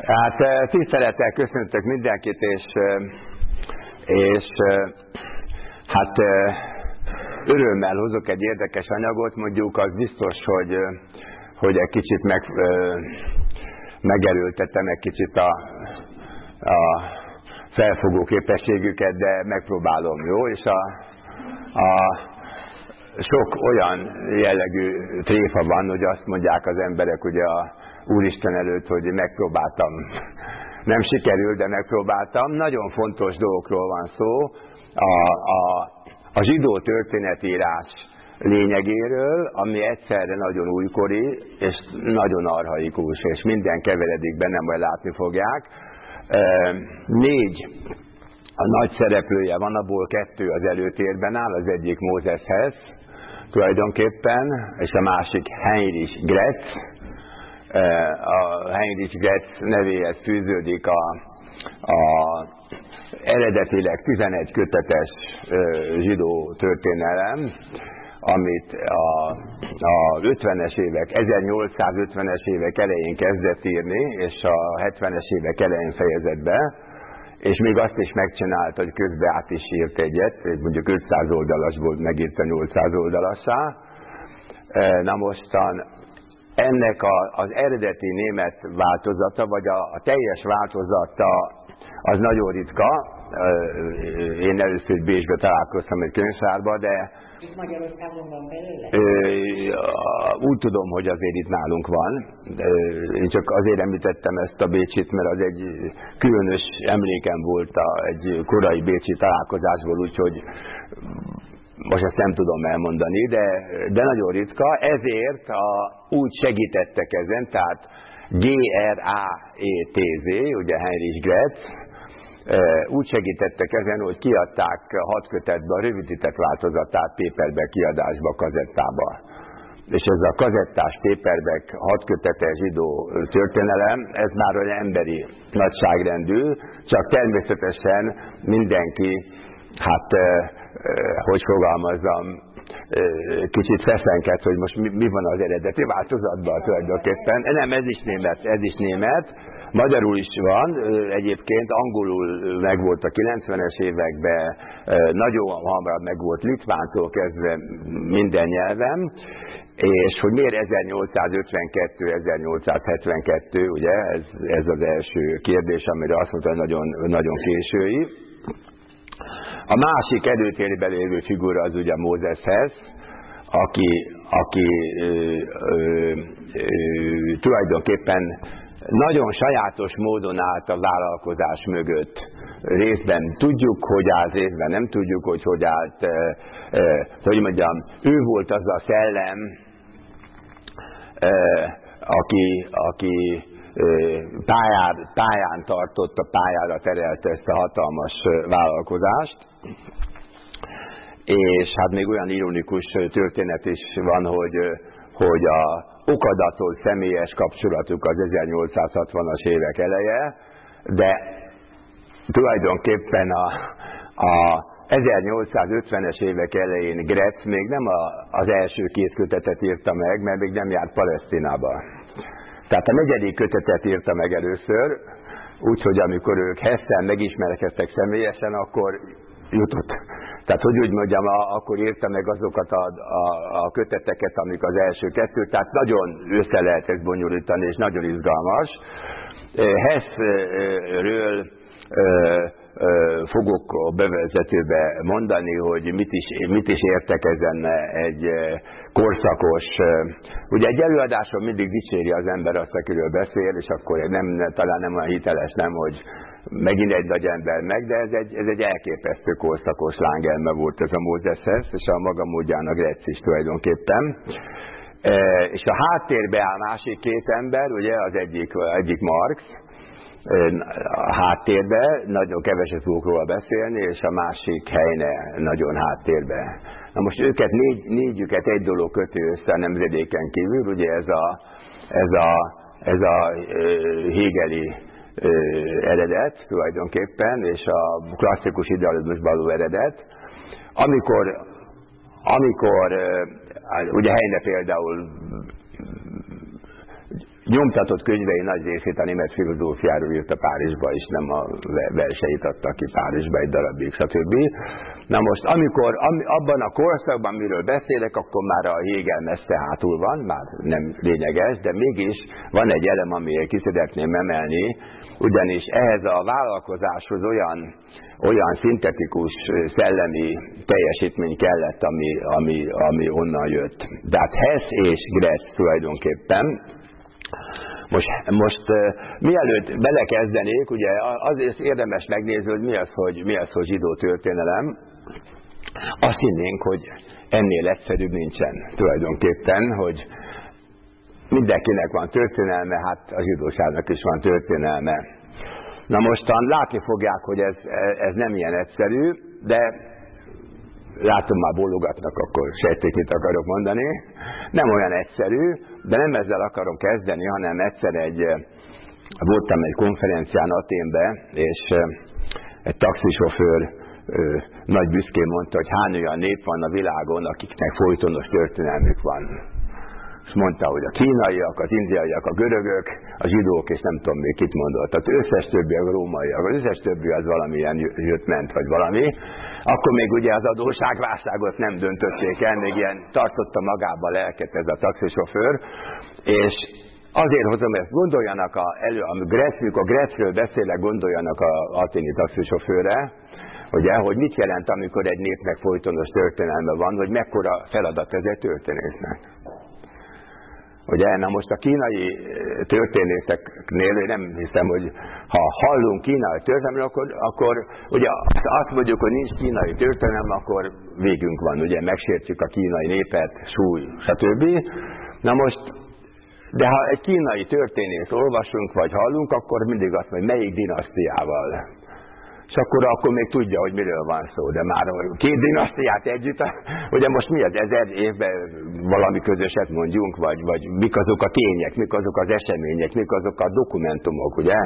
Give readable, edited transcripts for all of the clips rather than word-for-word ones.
Hát tisztelettel köszöntök mindenkit, és hát örömmel hozok egy érdekes anyagot, mondjuk az biztos, hogy egy kicsit megerőltettem egy kicsit a felfogó képességüket, de megpróbálom, jó? És sok olyan jellegű tréfa van, hogy azt mondják az emberek ugye a Úristen előtt, hogy megpróbáltam. Nem sikerült, de megpróbáltam. Nagyon fontos dolgokról van szó. A zsidó történetírás lényegéről, ami egyszerre nagyon újkori, és nagyon archaikus, és minden keveredik benne, majd látni fogják. 4 a nagy szereplője van, abból 2 az előtérben áll, az egyik Mózeshez tulajdonképpen, és a másik Heinrich Graetz. A Heinrich Graetz nevéhez fűződik a eredetileg 11 kötetes zsidó történelem, amit a 50-es évek, 1850-es évek elején kezdett írni, és a 70-es évek elején fejezett be, és még azt is megcsinált, hogy közben át is írt egyet, mondjuk 500 oldalasból megírta 800 oldalassá. Na mostan ennek az eredeti német változata, vagy a teljes változata az nagyon ritka. Én először Bécsbe találkoztam egy könyvtárba, de itt Magyarországon van belőle? Úgy tudom, hogy azért itt nálunk van. Én csak azért említettem ezt a Bécsit, mert az egy különös emlékem volt egy korai bécsi találkozásból, úgyhogy most ezt nem tudom elmondani, de nagyon ritka. Ezért úgy segítettek ezen, tehát Graetz, ugye Heinrich Graetz, úgy segítettek ezen, hogy kiadták 6 kötetbe a rövidített változatát paperback kiadásba, kazettába. És ez a kazettás paperback 6 kötetes zsidó történelem, ez már olyan emberi nagyságrendű, csak természetesen mindenki, hát hogy fogalmazzam, kicsit feszenked, hogy most mi van az eredeti változatban tulajdonképpen. Nem, ez is német. Magyarul is van, egyébként angolul megvolt a 90-es években, nagyon hamarabb megvolt litvántól kezdve minden nyelven, és hogy miért 1852-1872, ugye, ez az első kérdés, amire azt mondta, hogy nagyon, nagyon késői. A másik előtérben lévő figura az ugye Mózeshez, aki tulajdonképpen nagyon sajátos módon állt a vállalkozás mögött. Részben tudjuk, hogy állt, részben nem tudjuk, hogy állt. Hogy mondjam, ő volt az a szellem, aki pályán tartotta, pályára terelte ezt a hatalmas vállalkozást. És hát még olyan ironikus történet is van, hogy a okadatól személyes kapcsolatuk az 1860-as évek eleje, de tulajdonképpen a 1850-es évek elején Graetz még nem az első 2 kötetet írta meg, mert még nem járt Palesztinába. Tehát a 4. kötetet írta meg először, úgyhogy amikor ők Hesszel megismerkedtek személyesen, akkor jutott. Tehát, hogy úgy mondjam, akkor írta meg azokat a köteteket, amik az első 2, tehát nagyon össze lehet ezt bonyolítani, és nagyon izgalmas. Hessről fogok a bevezetőbe mondani, hogy mit is értek ezen egy korszakos. Ugye egy előadáson mindig dicséri az ember azt, akiről beszél, és akkor talán nem olyan hiteles, nem, hogy megint egy nagy ember meg, de ez egy elképesztő korszakos lángelme volt ez a Mózeshez, és a maga módján a Graetz is tulajdonképpen. És a háttérbe áll másik 2 ember, ugye az egyik Marx, a háttérbe, nagyon keveset fogok róla beszélni, és a másik Heine nagyon háttérbe. Na most őket négyüket egy dolog köti össze a nemzedéken kívül, ugye ez a hegeli eredet tulajdonképpen, és a klasszikus idealizmusban való eredet. Amikor ugye Heine például nyomtatott könyvei nagy részét a német filozófiáról írta Párizsba, és nem a verseit adta ki Párizsba egy darabig, stb. Na most, abban a korszakban, miről beszélek, akkor már a Hegel messze hátul van, már nem lényeges, de mégis van egy elem, amelyet ki szeretném emelni, ugyanis ehhez a vállalkozáshoz olyan szintetikus szellemi teljesítmény kellett, ami onnan jött. De hát Hess és Gretz tulajdonképpen. Most mielőtt belekezdenék, ugye azért érdemes megnézni, hogy mi az, hogy zsidó történelem. Azt hinnénk, hogy ennél egyszerűbb nincsen tulajdonképpen, hogy mindenkinek van történelme, hát a zsidóságnak is van történelme. Na mostan látni fogják, hogy ez nem ilyen egyszerű, de látom, már bólogatnak, akkor sejték, mit akarok mondani. Nem olyan egyszerű, de nem ezzel akarom kezdeni, hanem egyszer voltam egy konferencián Athénbe, és egy taxisofőr nagy büszkén mondta, hogy hány olyan nép van a világon, akiknek folytonos történelmük van. És mondta, hogy a kínaiak, az indiaiak, a görögök, a zsidók, és nem tudom még kit mondott. Tehát összes többi, a rómaiak, az összes többi az valamilyen jött-ment, vagy valami. Akkor még ugye az adósságválságot nem döntötték el, még ilyen tartotta magába lelket ez a taxisofőr, és azért hozom ezt, gondoljanak amikor Gretzről beszélek, gondoljanak az athéni taxisofőrre, ugye, hogy mit jelent, amikor egy népnek folytonos történelme van, hogy mekkora feladat ez egy történésznek. Ugye, na most a kínai történészeknél nem hiszem, hogy ha hallunk kínai történelmet, akkor ugye azt mondjuk, hogy nincs kínai történelem, akkor végünk van, ugye megsértjük a kínai népet, súly, stb. Na most, de ha egy kínai történész olvasunk vagy hallunk, akkor mindig azt mondja, melyik dinasztiával. És akkor még tudja, hogy miről van szó, de már két dinasztiát együtt, ugye most mi az 1000 évben valami közöset mondjunk, vagy mik azok a tények, mik azok az események, mik azok a dokumentumok, ugye?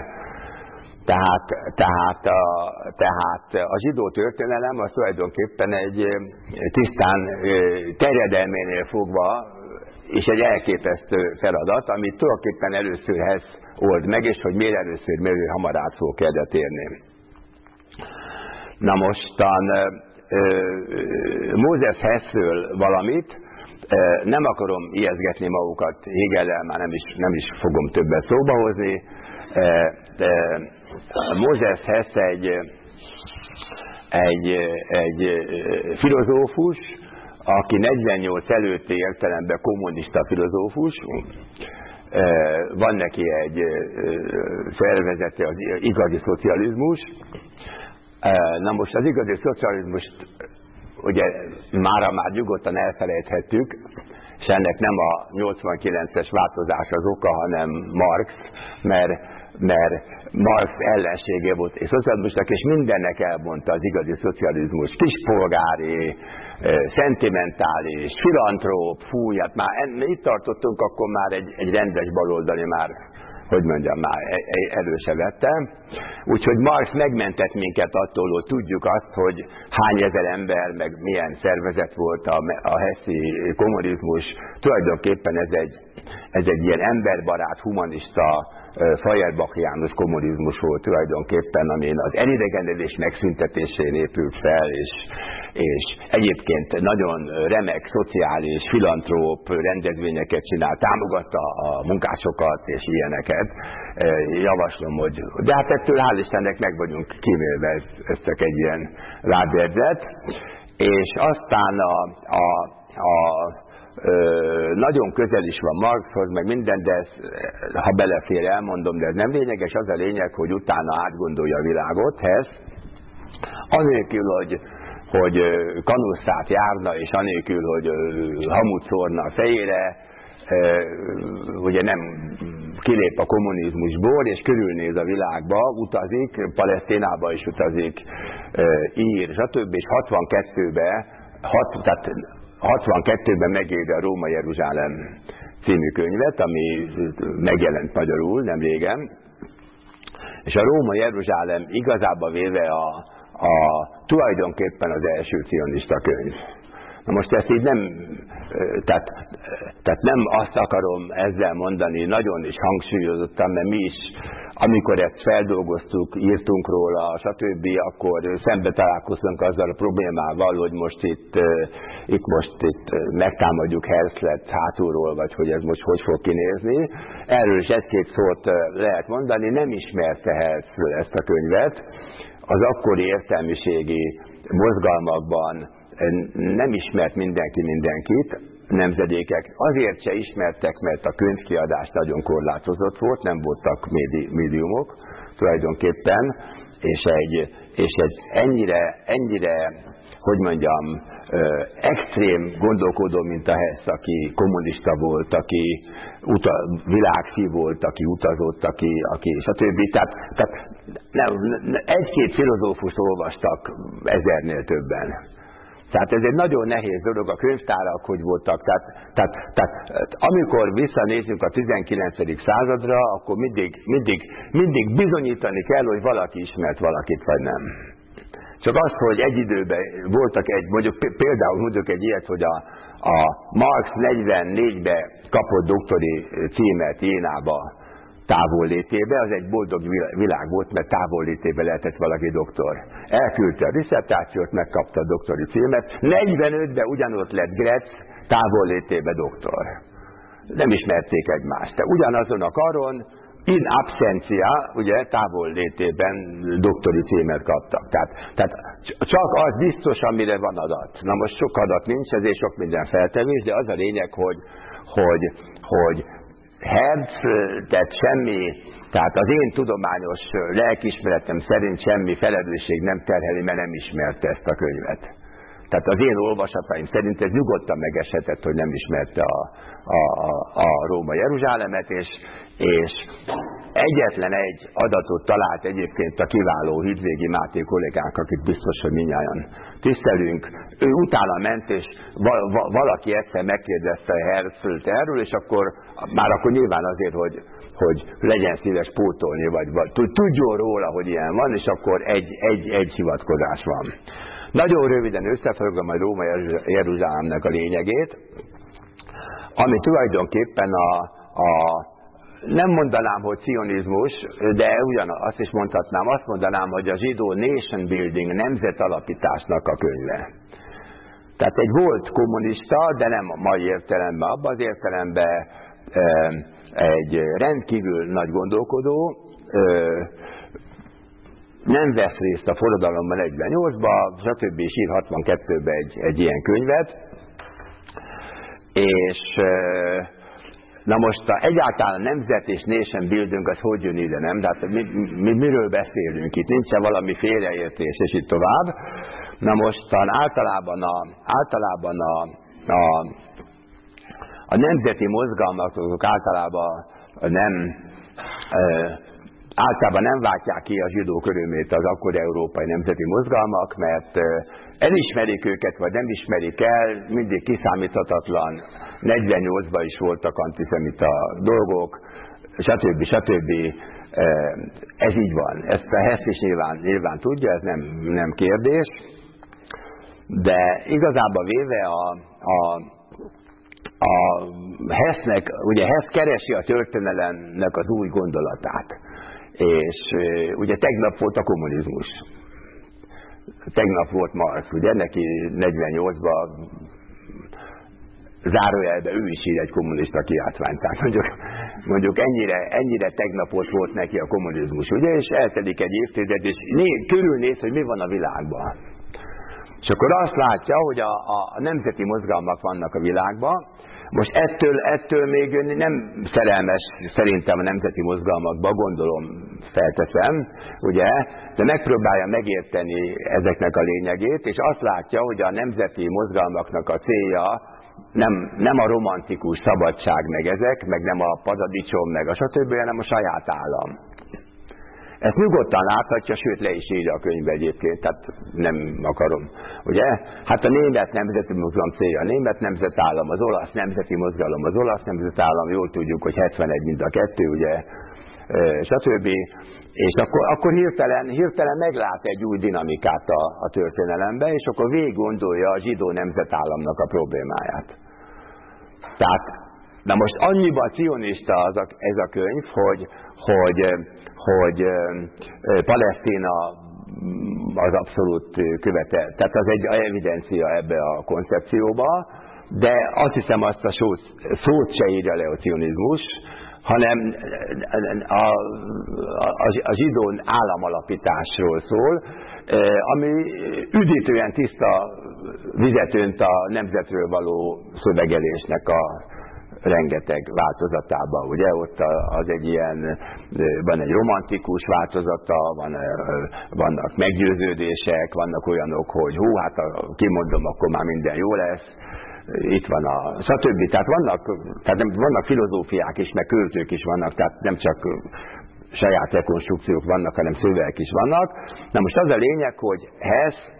Tehát a zsidó történelem az tulajdonképpen egy tisztán terjedelménél fogva, és egy elképesztő feladat, amit tulajdonképpen először Hess old meg, és hogy miért először, miért hamar át fogok erre térni. Na mostan Mózes Hessről valamit, nem akarom ijeszgetni magukat Hegellel, már nem is fogom többet szóba hozni. Mózes Hess egy filozófus, aki 48 előtti értelemben kommunista filozófus, van neki egy szervezete, az igazi szocializmus. Na most az igazi szocializmust ugye már nyugodtan elfelejthettük, és ennek nem a 89-es változás az oka, hanem Marx, mert Marx ellensége volt és szocializmusnak, és mindennek elmondta az igazi szocializmus. Kispolgári, szentimentális, filantróp, hát már itt tartottunk, akkor már egy rendes baloldali már, hogy mondjam, már előse vette. Úgyhogy Marx megmentett minket attól, hogy tudjuk azt, hogy hány ezer ember, meg milyen szervezet volt a hesszi kommunizmus. Tulajdonképpen ez egy ilyen emberbarát, humanista, Feuerbach-János kommunizmus volt tulajdonképpen, amin az elidegenedés megszüntetésén épült fel, és egyébként nagyon remek, szociális, filantróp rendezvényeket csinál, támogatta a munkásokat és ilyeneket. Javaslom, hogy... De hát ettől hál' Istennek meg vagyunk kímélve, ez csak egy ilyen lábjegyzet. És aztán nagyon közel is van Marxhoz, meg minden, de ha belefér, elmondom, de ez nem lényeges, az a lényeg, hogy utána átgondolja a világot, Hess, anélkül, hogy kanusszát járna, és anélkül, hogy hamut szórna a fejére, ugye nem kilép a kommunizmusból, és körülnéz a világba, utazik, Palesztinába is utazik, ír, stb. És 62-ben megírja a Róma Jeruzsálem című könyvet, ami megjelent magyarul nem régen. És a Róma Jeruzsálem igazából véve tulajdonképpen az első cionista könyv. Na most ezt így nem, tehát nem azt akarom ezzel mondani, nagyon is hangsúlyozottan, mert mi is, amikor ezt feldolgoztuk, írtunk róla, stb., akkor szembe találkoztunk azzal a problémával, hogy most itt megtámadjuk Herzlet hátulról, vagy hogy ez most hogy fog kinézni. Erről is egy-két szót lehet mondani, nem ismerte Herzl ezt a könyvet. Az akkori értelmiségi mozgalmakban nem ismert mindenki mindenkit, nemzedékek azért se ismertek, mert a könyvkiadás nagyon korlátozott volt, nem voltak médiumok tulajdonképpen, és egy ennyire, hogy mondjam, extrém gondolkodó, mint a Hess, aki kommunista volt, aki világszív volt, aki utazott, aki stb. Tehát egy-két filozófust olvastak 1000-nél többen. Tehát ez egy nagyon nehéz dolog, a könyvtárak hogy voltak. Tehát amikor visszanézünk a 19. századra, akkor mindig bizonyítani kell, hogy valaki ismert valakit, vagy nem. Csak az, hogy egy időben voltak például mondjuk egy ilyet, hogy a Marx 44-ben kapott doktori címet Jénába távollétébe, az egy boldog világ volt, mert távollétébe lehetett valaki doktor. Elküldte a disszertációt, megkapta a doktori címet, 45-ben ugyanott lett Gretz távollétébe doktor. Nem ismerték egymást. De ugyanazon a karon, in absentia, ugye távollétében doktori címet kaptak. Tehát csak az biztos, amire van adat. Na most sok adat nincs, ezért sok minden feltevés, de az a lényeg, hogy tehát az én tudományos lelkiismeretem szerint semmi felelősség nem terheli, mert nem ismerte ezt a könyvet. Tehát az én olvasataim szerint ez nyugodtan megeshetett, hogy nem ismerte a Róma Jeruzsálemet, és egyetlen egy adatot talált egyébként a kiváló Hidvégi Máté kollégánk, akit biztos, hogy mindnyájan tisztelünk. Ő utána ment, és valaki egyszer megkérdezte Herzlt erről, és akkor nyilván azért, hogy legyen szíves pótolni, vagy tudjon róla, hogy ilyen van, és akkor egy hivatkozás van. Nagyon röviden összefoglalom a Róma Jeruzsálemnek a lényegét, ami tulajdonképpen nem mondanám, hogy cionizmus, de azt is mondhatnám, azt mondanám, hogy a zsidó nation building, nemzetalapításnak a könyve. Tehát egy volt kommunista, de nem a mai értelemben, abban az értelemben egy rendkívül nagy gondolkodó, nem vesz részt a forradalomban 48-ban, stb. És ír 62-ben egy ilyen könyvet, és na most egyáltalán nemzet és nation building az hogy jön ide, nem? Tehát miről beszélünk itt? Nincsen valami félreértés, és itt tovább. Na most általában a nemzeti mozgalmak általában nem váltják ki a zsidók örömét az akkori európai nemzeti mozgalmak, mert elismerik őket, vagy nem ismerik el, mindig kiszámíthatatlan, 48-ban is voltak antiszemita dolgok, stb. Ez így van. Ezt a Hess is nyilván tudja, ez nem kérdés, de igazából véve a Hessnek, ugye Hess keresi a történelemnek az új gondolatát. És ugye tegnap volt a kommunizmus. Tegnap volt Marx, ugye neki 48-ban zárójelben ő is ír egy kommunista kiáltványt. Tehát mondjuk ennyire tegnapot volt neki a kommunizmus, ugye, és eltelik egy évtized, és körülnéz, hogy mi van a világban. És akkor azt látja, hogy a nemzeti mozgalmak vannak a világban. Most ettől még nem szerelmes szerintem a nemzeti mozgalmakba, gondolom, felteszem, ugye, de megpróbálja megérteni ezeknek a lényegét, és azt látja, hogy a nemzeti mozgalmaknak a célja nem a romantikus szabadság meg ezek, meg nem a paradicsom, meg a stb., hanem a saját állam. Ezt nyugodtan láthatja, sőt le is írja a könyvbe egyébként, tehát nem akarom. Ugye? Hát a német nemzeti mozgalom célja a német nemzetállam, az olasz nemzeti mozgalom az olasz nemzetállam, jól tudjuk, hogy 71 mind a kettő, ugye? stb. És akkor hirtelen meglát egy új dinamikát a történelembe, és akkor végig gondolja a zsidó nemzetállamnak a problémáját. Tehát, na most annyiban cionista ez a könyv, hogy Palesztina az abszolút tehát az egy evidencia ebbe a koncepcióba, de azt hiszem azt a szót se írja le a cionizmus, hanem a zsidó államalapításról szól, ami üdítően tiszta vizet önt a nemzetről való szövegelésnek a rengeteg változatában, ugye, ott az egy ilyen, van egy romantikus változata, vannak meggyőződések, vannak olyanok, hogy hú, hát kimondom, akkor már minden jó lesz, itt van a stb. Tehát vannak filozófiák is, meg költők is vannak, tehát nem csak saját rekonstrukciók vannak, hanem szövegek is vannak. Na most az a lényeg, hogy Hess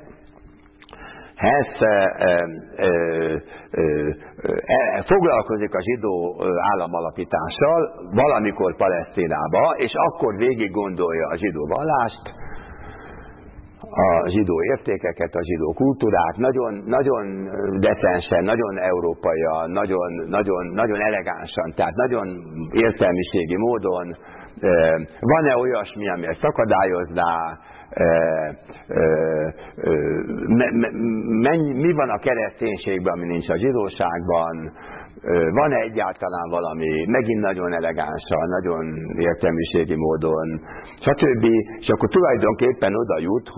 foglalkozik a zsidó államalapítással valamikor Palesztinába, és akkor végig gondolja a zsidó vallást, a zsidó értékeket, a zsidó kultúrát, nagyon decensen, nagyon európaian, nagyon elegánsan, tehát nagyon értelmiségi módon. Van-e olyasmi, ami ezt akadályozná? Mi van a kereszténységben, ami nincs a zsidóságban? Van-e egyáltalán valami, megint nagyon elegánsan, nagyon értelmiségi módon, stb. És akkor tulajdonképpen oda jut,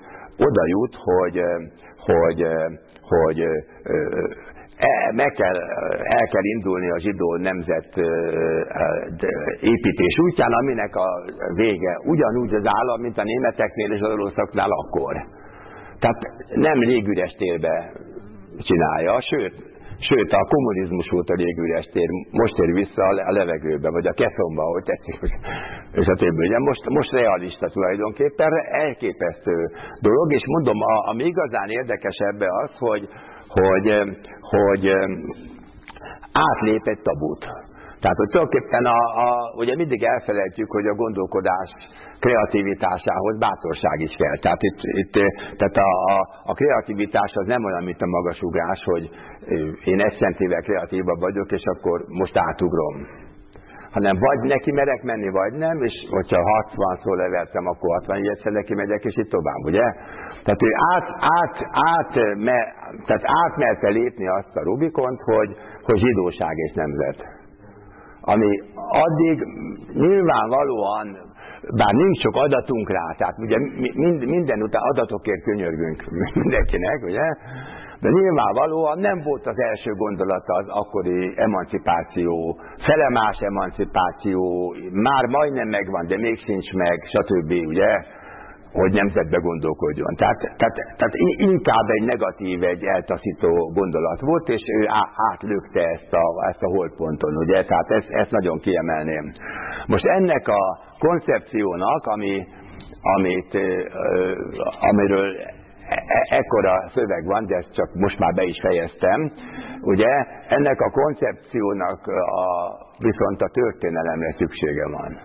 hogy el kell indulni a zsidó nemzet építés útján, aminek a vége ugyanúgy az állam, mint a németeknél és az oroszoknál akkor. Tehát nem légüres térbe csinálja, sőt a kommunizmus volt a légüres tér, most ér vissza a levegőbe, vagy a keszomba, ahogy tetszik, és a többi. Ugye most realista tulajdonképpen, elképesztő dolog, és mondom, ami igazán érdekes ebbe az, hogy átlép egy tabut. Tehát, hogy tulajdonképpen ugye mindig elfelejtjük, hogy a gondolkodás kreativitásához bátorság is kell. Tehát a kreativitás az nem olyan, mint a magasugrás, hogy én 1 centivel kreatívabb vagyok, és akkor most átugrom. Hanem vagy neki merek menni, vagy nem, és hogyha 60-szor levertem, akkor 61-szer neki megyek, és így tovább, ugye? Tehát ő átmerte lépni azt a Rubikont, hogy zsidóság és nemzet. Ami addig nyilvánvalóan, bár nincs sok adatunk rá, tehát ugye minden után adatokért könyörgünk mindenkinek, ugye? De nyilvánvalóan nem volt az első gondolata az akkori emancipáció, felemás emancipáció, már majdnem megvan, de még sincs meg, stb., ugye? Hogy nemzetbe gondolkodjon. Tehát inkább egy negatív, egy eltaszító gondolat volt, és ő átlökte ezt a holdponton, ugye? Tehát ezt nagyon kiemelném. Most ennek a koncepciónak, amiről ekkora szöveg van, de ezt csak most már be is fejeztem, ugye? Ennek a koncepciónak viszont a történelemre szüksége van.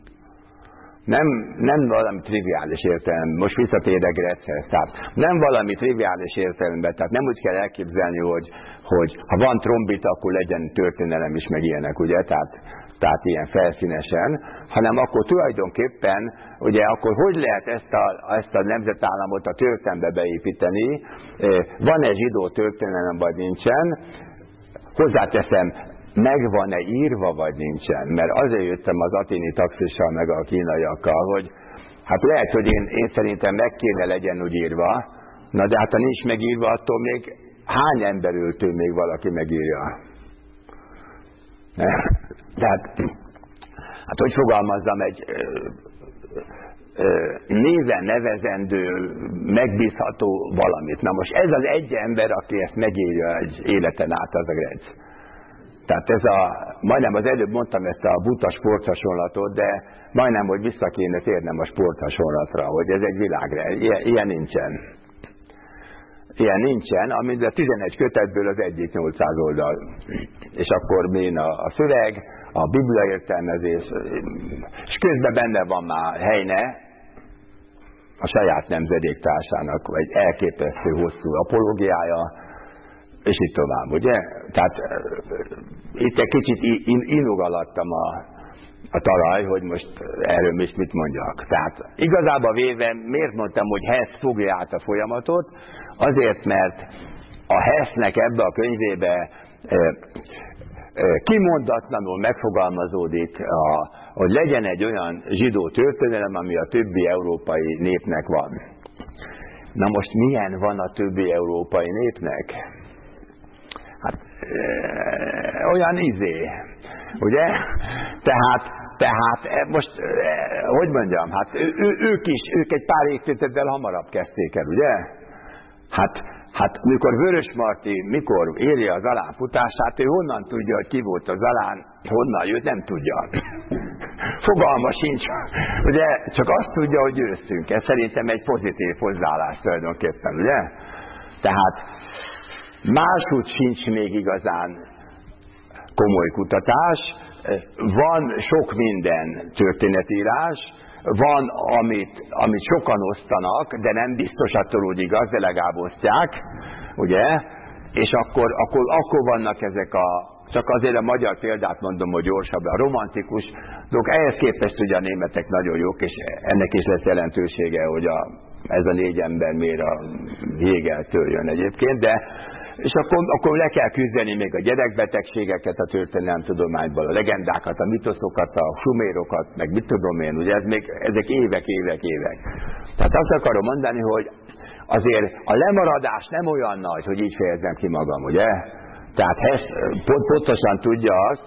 Nem valami triviális értelemben, most visszatérek Grechez, tehát nem valami triviális értelemben, tehát nem úgy kell elképzelni, hogy ha van trombita, akkor legyen történelem is, meg ilyenek, ugye, tehát ilyen felszínesen, hanem akkor tulajdonképpen, ugye, akkor hogy lehet ezt a nemzetállamot a történelembe beépíteni, van-e zsidó történelem, vagy nincsen, hozzáteszem, megvan-e írva, vagy nincsen? Mert azért jöttem az aténi taxissal, meg a kínaiakkal, hogy hát lehet, hogy én szerintem meg kéne legyen úgy írva, na de hát ha nincs megírva, attól még hány emberültől még valaki megírja? Tehát, hát hogy fogalmazzam, egy néven nevezendő, megbízható valamit. Na most ez az egy ember, aki ezt megírja egy életen át, az a Grec. Tehát majdnem az előbb mondtam ezt a buta sporthasonlatot, de majdnem, hogy vissza kéne térnem a sporthasonlatra, hogy ez egy világra. Ilyen nincsen. Ilyen nincsen, amit a 11 kötetből az egyik 800 oldal. És akkor mén a szöveg, a Biblia értelmezés, és közben benne van már Heine, a saját nemzedéktársának egy elképesztő hosszú apológiája, és így tovább, ugye? Tehát itt egy kicsit inogalattam a talaj, hogy most erről is mit mondjak. Tehát igazából véve miért mondtam, hogy Hess fogja át a folyamatot? Azért, mert a Hessnek ebbe a könyvébe kimondatlanul megfogalmazódik, hogy legyen egy olyan zsidó történelem, ami a többi európai népnek van. Na most milyen van a többi európai népnek? Hát olyan ugye? Tehát most, hogy mondjam, hát ők egy pár évtizeddel hamarabb kezdték el, ugye? Hát mikor Vörös Marti, mikor éri az Zalán futását, ő honnan tudja, hogy ki volt a Zalán, honnan jött, nem tudja. Fogalma sincs. Ugye, csak azt tudja, hogy győztünk. Ez szerintem egy pozitív hozzáállás tulajdonképpen, ugye? Tehát máshogy sincs még igazán komoly kutatás, van sok minden történetírás, van, amit sokan osztanak, de nem biztos attól úgy igaz, de legalább osztják, ugye? És akkor vannak ezek csak azért a magyar példát mondom, hogy gyorsabb, a romantikus dolgok, ehhez képest ugye a németek nagyon jók, és ennek is lesz jelentősége, hogy ez a 4 ember miért a Hegeltől jön egyébként, de és akkor le kell küzdeni még a gyerekbetegségeket a történelemtudományból, a legendákat, a mitoszokat, a sumérokat, meg mit tudom én, ugye ezek évek. Tehát azt akarom mondani, hogy azért a lemaradás nem olyan nagy, hogy így fejezzem ki magam, ugye? Tehát Hess pontosan tudja azt,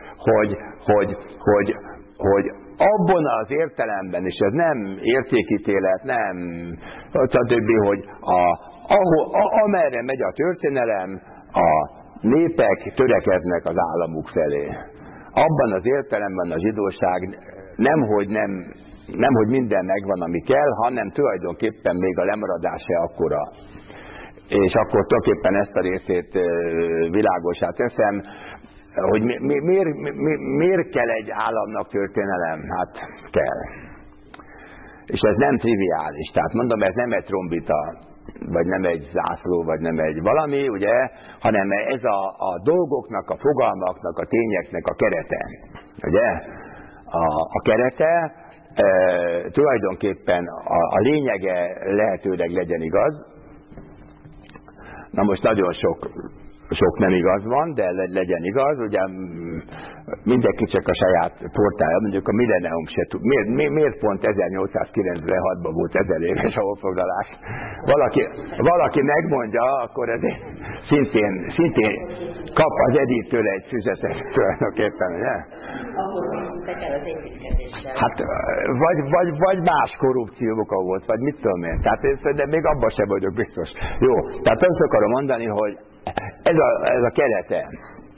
hogy abban az értelemben, és ez nem értékítélet, nem stb., hogy amerre megy a történelem, a népek törekednek az államuk felé. Abban az értelemben a zsidóság nemhogy minden megvan, ami kell, hanem tulajdonképpen még a lemaradás se akkora. És akkor tulajdonképpen ezt a részét világossá teszem, hogy miért kell egy államnak történelem? Hát kell. És ez nem triviális. Tehát mondom, ez nem egy trombita, vagy nem egy zászló, vagy nem egy valami, ugye, hanem ez a dolgoknak, a fogalmaknak, a tényeknek a kerete. Ugye? A kerete tulajdonképpen a lényege lehetőleg legyen igaz. Na most nagyon sok nem igaz van, de legyen igaz, ugye mindenki csak a saját portálja, mondjuk a Millennium se tud. Miért pont 1896-ban volt 1000 éves a honfoglalás? Valaki megmondja, akkor ezért szintén kap az Edith-től egy füzetet tulajdonképpen, ugye? Hát, vagy más korrupció oka volt, vagy mit tudom én. Tehát de még abban sem vagyok biztos. Jó, tehát azt akarom mondani, hogy ez a kerete.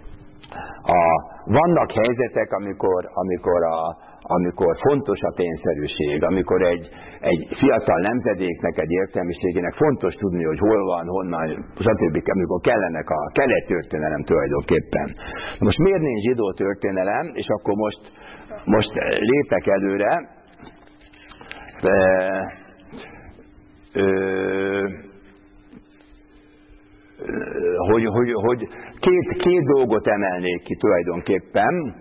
Vannak helyzetek, amikor fontos a tényszerűség, amikor egy fiatal nemzedéknek, egy értelmiségének fontos tudni, hogy hol van, honnan, stb. Amikor kell egy történelem tulajdonképpen. Most miért nincs zsidó történelem, és akkor most lépek előre. Hogy két dolgot emelnék ki tulajdonképpen.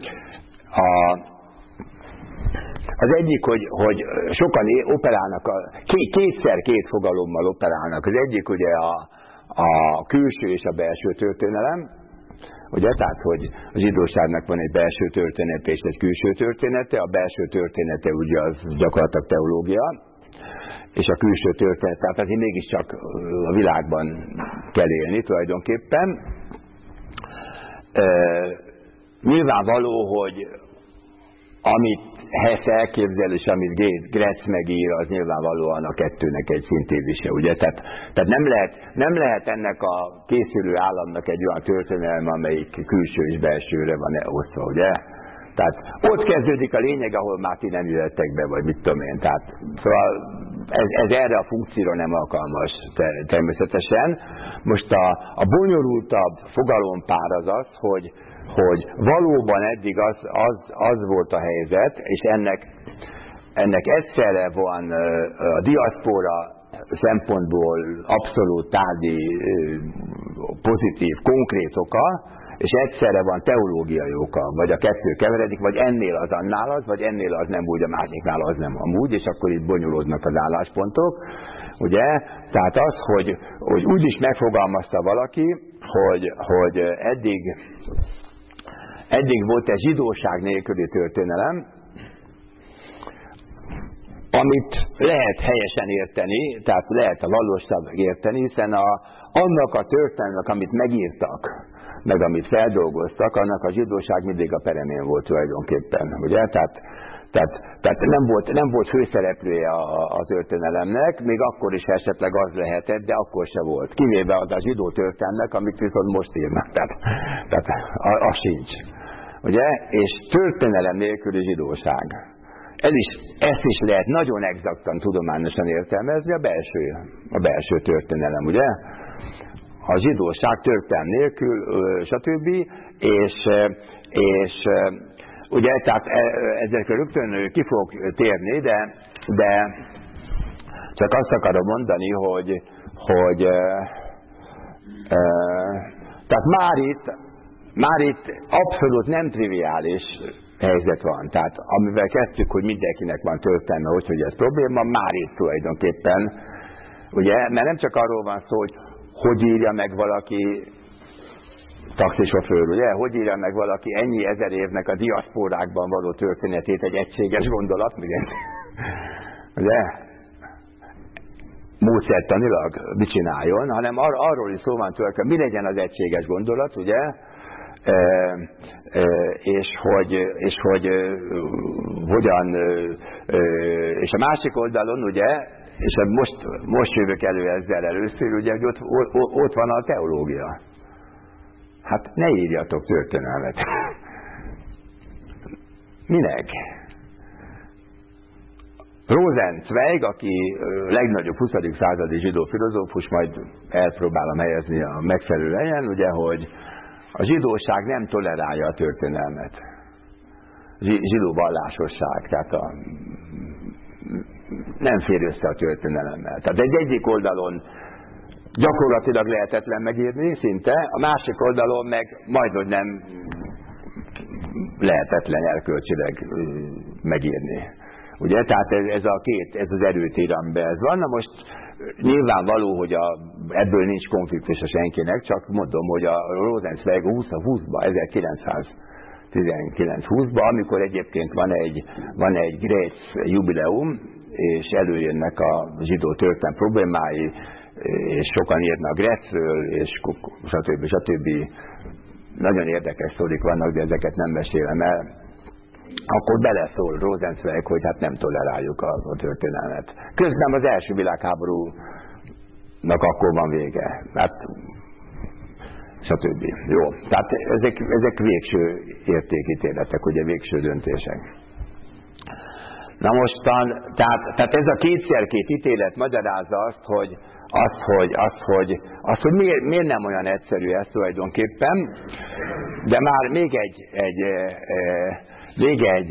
Az egyik, hogy sokan operálnak, kétszer két fogalommal operálnak. Az egyik ugye a külső és a belső történelem. Ugye, tehát, hogy a zsidóságnak van egy belső története és egy külső története. A belső története ugye az gyakorlatilag teológia, és a külső történet, tehát azért mégiscsak a világban kell élni tulajdonképpen. Nyilvánvaló, hogy amit Hess elképzel, és amit Gretz megír, az nyilvánvalóan a kettőnek egy szintézise, ugye? Tehát nem lehet ennek a készülő államnak egy olyan történelme, amelyik külső és belsőre van osztva, ugye? Tehát ott kezdődik a lényeg, ahol már ti nem jöttek be, vagy mit tudom én. Tehát, szóval ez erre a funkcióra nem alkalmas természetesen. Most a bonyolultabb fogalompár az, hogy valóban eddig az volt a helyzet, és ennek egyszerre van a diaszpora szempontból abszolút tárgyi, pozitív, konkrét oka, és egyszerre van teológiai oka, vagy a kettő keveredik, vagy ennél az annál az, vagy ennél az nem úgy, a másiknál az nem amúgy, és akkor itt bonyolódnak az álláspontok, ugye? Tehát az, hogy úgy is megfogalmazta valaki, hogy eddig volt egy zsidóság nélküli történelem, amit lehet helyesen érteni, tehát lehet a valóság érteni, hiszen annak a történelmek, amit megírtak, meg amit feldolgoztak, annak a zsidóság mindig a peremén volt tulajdonképpen, ugye? Tehát nem volt főszereplője a történelemnek, még akkor is esetleg az lehetett, de akkor se volt. Kivéve az a zsidó történelmek, amit viszont most írnak, tehát az sincs. Ugye? És történelem nélküli zsidóság. Ezt is lehet nagyon exaktan tudományosan értelmezni, a belső történelem, ugye? A zsidóság történelem nélkül, stb. És ugye, tehát ezekről rögtön ki fogok térni, de csak azt akarom mondani, hogy tehát már itt abszolút nem triviális helyzet van. Tehát amivel kezdtük, hogy mindenkinek van történelme, hogy ez probléma, már itt tulajdonképpen, ugye, mert nem csak arról van szó, hogy írja meg valaki taxisofőr, ugye? Hogy írja meg valaki ennyi ezer évnek a diaszporákban való történetét egy egységes gondolat, ugye? Módszertanilag mit csináljon, hanem arról is szó van tulajdonképpen, mi legyen az egységes gondolat, ugye? És hogy hogyan, és a másik oldalon, ugye, és most jövök elő ezzel először, ugye, hogy ott van a teológia. Hát ne írjatok történelmet. Minek? Rosenzweig, aki legnagyobb 20. századi zsidó filozófus, majd elpróbálom helyezni a megfelelő helyen, ugye, hogy a zsidóság nem tolerálja a történelmet. Zsidó vallásosság, tehát nem fér össze a történelemmel. Tehát egyik oldalon gyakorlatilag lehetetlen megírni szinte, a másik oldalon meg majdhogy nem lehetetlen erkölcsileg megírni. Ugye? Tehát ez az erőtér, amiben ez van. Na most nyilvánvaló, hogy ebből nincs konfliktus senkinek, csak mondom, hogy a Rosenzweig 1920-ban, 1919-20-ban, amikor egyébként van egy Grész jubileum, és előjönnek a zsidó történelem problémái, és sokan írnak Grészről, és stb. Nagyon érdekes sztorik vannak, de ezeket nem mesélem el. Akkor beleszól Rosenzweig, hogy hát nem toleráljuk a történelmet. Közben az első világháborúnak akkor van vége. Hát, stb. Jó. Tehát ezek végső értékítéletek, ugye végső döntések. Na mostan, tehát ez a kétszer-két ítélet magyarázza azt, hogy miért nem olyan egyszerű ez tulajdonképpen, de már még egy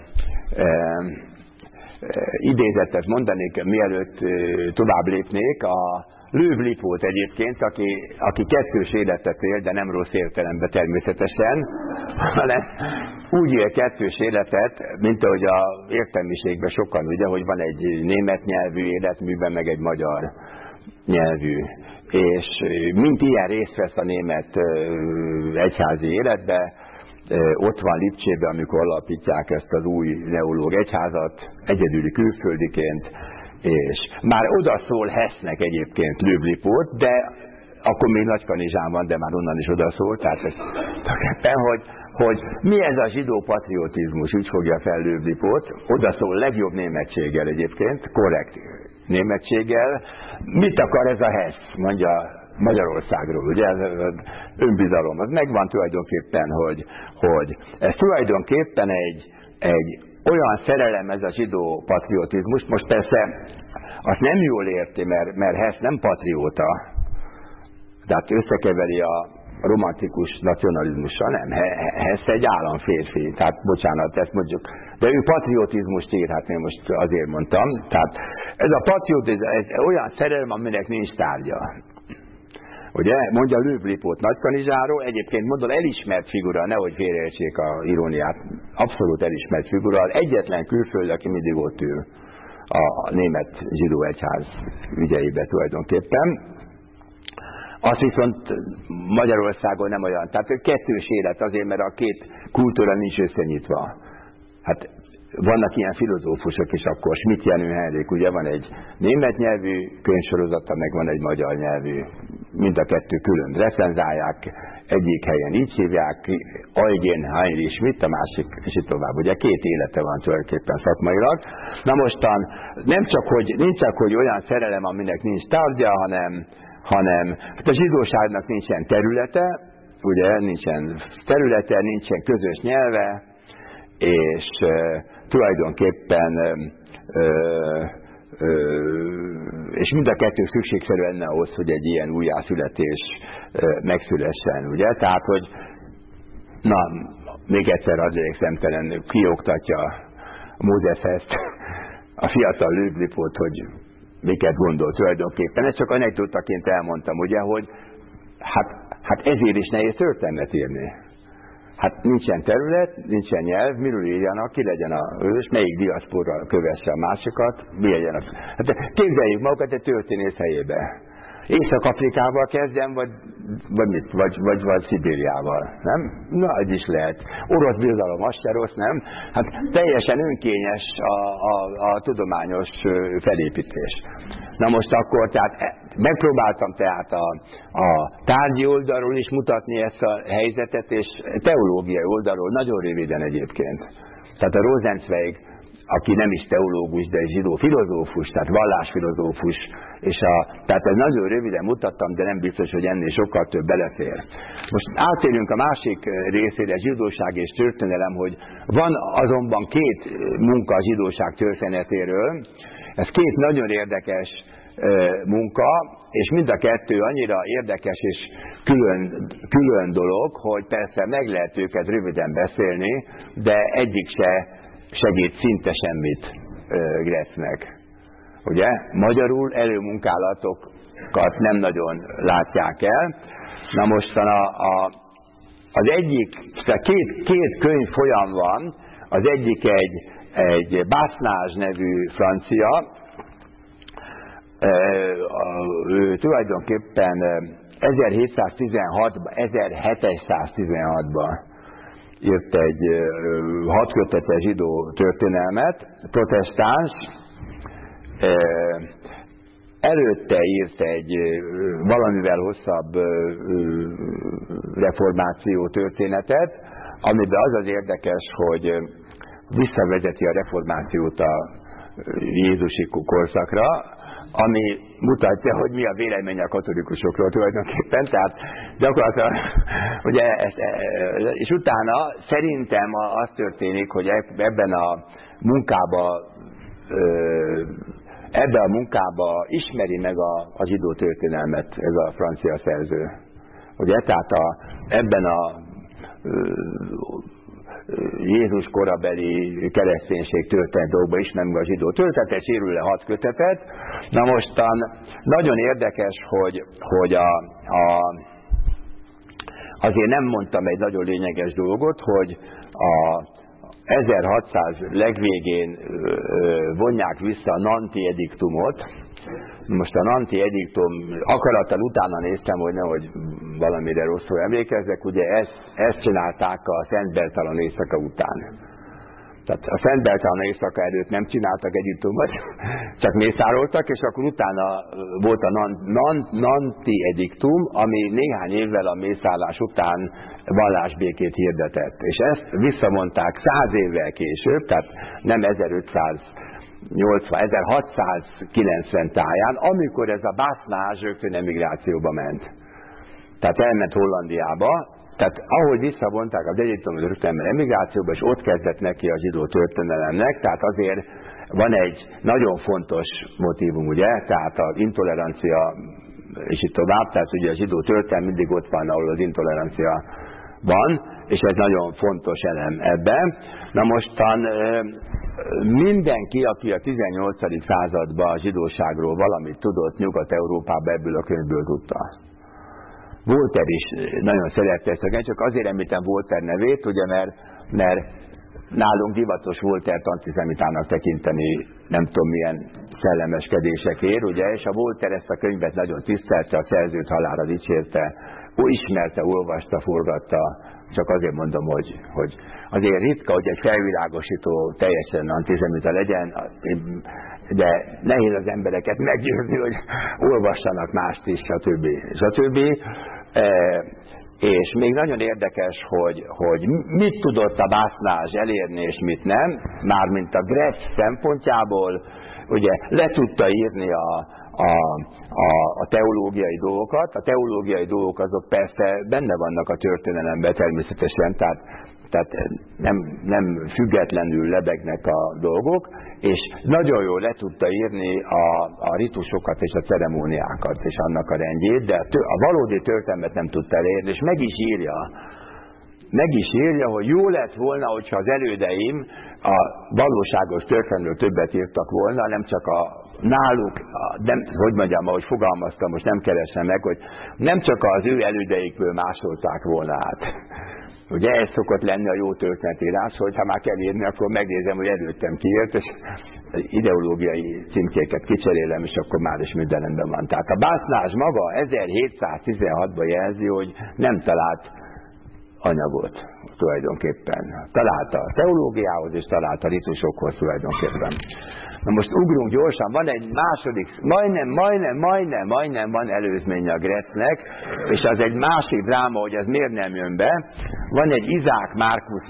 idézetet mondanék, mielőtt tovább lépnék. A Löw Lipót egyébként, aki kettős életet él, de nem rossz értelemben természetesen, hanem úgy él kettős életet, mint ahogy az értelmiségben sokan, ugye, hogy van egy német nyelvű életműben, meg egy magyar nyelvű. És mint ilyen részt vesz a német egyházi életbe, ott van Lipcsében, amikor alapítják ezt az új neológ egyházat, egyedüli külföldiként, és már odaszól Hessnek egyébként Löw Lipót, de akkor még Nagykanizsán van, de már onnan is odaszól, tehát ez hogy mi ez a zsidó patriotizmus, úgy fogja fel Löw Lipót, odaszól legjobb németséggel egyébként, korrekt németséggel. Mit akar ez a Hess, mondja Magyarországról, ugye, ez önbizalom. Az megvan tulajdonképpen, hogy ez tulajdonképpen egy olyan szerelem ez a zsidó patriotizmus, most persze azt nem jól érti, mert Hess nem patrióta, tehát összekeveri romantikus nacionalizmussal, nem. Hess egy államférfi, tehát bocsánat, ezt mondjuk. De ő patriotizmust ír, hát én most azért mondtam. Tehát ez a patriotizmus, ez olyan szerelem, aminek nincs tárgya. Ugye, mondja Löw Lipót Nagykanizsáról, egyébként mondom, elismert figura, nehogy félreértsék a iróniát, abszolút elismert figura, egyetlen külföld, aki mindig ott ül a német zsidó egyház ügyeibe tulajdonképpen. Azt viszont Magyarországon nem olyan, tehát kettős élet azért, mert a két kultúra nincs összenyitva. Hát vannak ilyen filozófusok is akkor, Schmidt-Jenő Henrik, ugye van egy német nyelvű könyvsorozata, meg van egy magyar nyelvű, mind a kettő külön recenzálják, egyik helyen így hívják, Eugen Heinrich Schmidt, a másik, és itt tovább. Ugye két élete van tulajdonképpen szakmailag. Na mostan nincs csak, hogy olyan szerelem, aminek nincs tárgya, hanem hát a zsidóságnak nincsen területe, ugye, nincsen területe, nincsen közös nyelve, és tulajdonképpen és mind a kettő szükségszerű lenne ahhoz, hogy egy ilyen újjászületés megszülessen, ugye? Tehát, hogy na, még egyszer azért szemtelen kioktatja Mózes ezt a fiatal Löw Lipót, hogy miket gondol tulajdonképpen. Ezt csak anekdotaként elmondtam, ugye, hogy hát ezért is nehéz történetet írni. Hát nincsen terület, nincsen nyelv, miről írjanak, ki legyen a ős, melyik diaszpora kövesse a másikat, mi legyen az. Hát képzeljük magukat egy történész helyébe. Észak-Afrikával kezdjem, vagy Szibériával, nem? Na, ez is lehet. Orosz birodalom, az se rossz, nem? Hát teljesen önkényes a tudományos felépítés. Na most akkor, tehát megpróbáltam tehát a tárgyi oldalról is mutatni ezt a helyzetet, és teológiai oldalról, nagyon röviden egyébként. Tehát a Rosenzweig, aki nem is teológus, de egy zsidó filozófus, tehát vallásfilozófus, tehát ez nagyon röviden mutattam, de nem biztos, hogy ennél sokkal több belefér. Most átérünk a másik részére, zsidóság és történelem, hogy van azonban két munka a zsidóság történetéről, ez két nagyon érdekes munka, és mind a kettő annyira érdekes és külön dolog, hogy persze meg lehet őket röviden beszélni, de egyik se segít szinte semmit Grecnek. Ugye? Magyarul előmunkálatokat nem nagyon látják el. Na mostan az egyik, két könyv folyam van, az egyik egy Basnage nevű francia, ő tulajdonképpen 1716-ban írt egy 6 kötetes zsidó történelmet, protestáns, előtte írt egy valamivel hosszabb reformáció történetet, amiben az érdekes, hogy visszavezeti a reformációt a jézusi korszakra, ami mutatja, hogy mi a vélemény a katolikusokról tulajdonképpen, tehát gyakorlatilag, ugye, és utána szerintem az történik, hogy ebben a munkába ismeri meg a zsidó történelmet ez a francia szerző. Ugye, tehát ebben a Jézus korabeli kereszténység történet dolgokban ismer meg a zsidó történetet, sérül le 6 kötetet. Na mostan nagyon érdekes, hogy azért nem mondtam egy nagyon lényeges dolgot, hogy a 1600 legvégén vonják vissza a Nanti ediktumot. Most a Nanti ediktum akarattal utána néztem, hogy nehogy valamire rosszul emlékezzek, ugye ezt csinálták a Szent Bertalan éjszaka után. Tehát a Szent Bertalan éjszaka előtt nem csináltak ediktumot, csak mészároltak, és akkor utána volt a Nanti ediktum, ami néhány évvel a mészárlás után vallásbékét hirdetett. És ezt visszamondták 100 évvel később, tehát nem 1690 táján, amikor ez a Basnage rögtön emigrációba ment. Tehát elment Hollandiába, tehát ahogy visszavonták az ediktumot rögtön emigrációba, és ott kezdett neki a zsidó történelemnek, tehát azért van egy nagyon fontos motívum, ugye, tehát az intolerancia és így tovább, tehát ugye a zsidó történelem mindig ott van, ahol az intolerancia van, és ez nagyon fontos elem ebben. Na mostan mindenki, aki a 18. században a zsidóságról valamit tudott Nyugat-Európában, ebből a könyvből tudta. Voltaire is nagyon szerette ezt a könyvet, csak azért említem Voltaire nevét, ugye, mert nálunk divatos Voltaire-t antiszemitának tekinteni nem tudom milyen szellemeskedésekért, ugye, és a Voltaire ezt a könyvet nagyon tisztelte, a szerzőt halálra dicsérte, ismerte, olvasta, forgatta, csak azért mondom, hogy azért ritka, hogy egy felvilágosító teljesen antiszemita legyen, de nehéz az embereket meggyőzni, hogy olvassanak mást is, stb. És még nagyon érdekes, hogy mit tudott a Basnage elérni, és mit nem, mármint a Gretz szempontjából, ugye le tudta írni a teológiai dolgokat. A teológiai dolgok azok persze benne vannak a történelemben természetesen, tehát nem függetlenül lebegnek a dolgok, és nagyon jól le tudta írni a ritusokat és a ceremóniákat és annak a rendjét, de a valódi történelmet nem tudta elérni, és meg is írja, hogy jó lett volna, hogyha az elődeim a valóságos történelemről többet írtak volna, nem csak náluk, hogy mondjam, ahogy fogalmaztam, most nem keresem meg, hogy nem csak az ő elődeikből másolták volna át. Ugye ez szokott lenni a jó történetírás, hogy ha már kell írni, akkor megnézem, hogy előttem kiírt, és ideológiai címkéket kicserélem, és akkor már is minden rendben van. Tehát a Basnage maga 1716-ban jelzi, hogy nem talált anyagot tulajdonképpen. Találta a teológiához, és találta a ritusokhoz tulajdonképpen. Na most ugrunk gyorsan, van egy második, majdnem van előzménye a Gretznek, és az egy másik dráma, hogy ez miért nem jön be. Van egy Izák Márkusz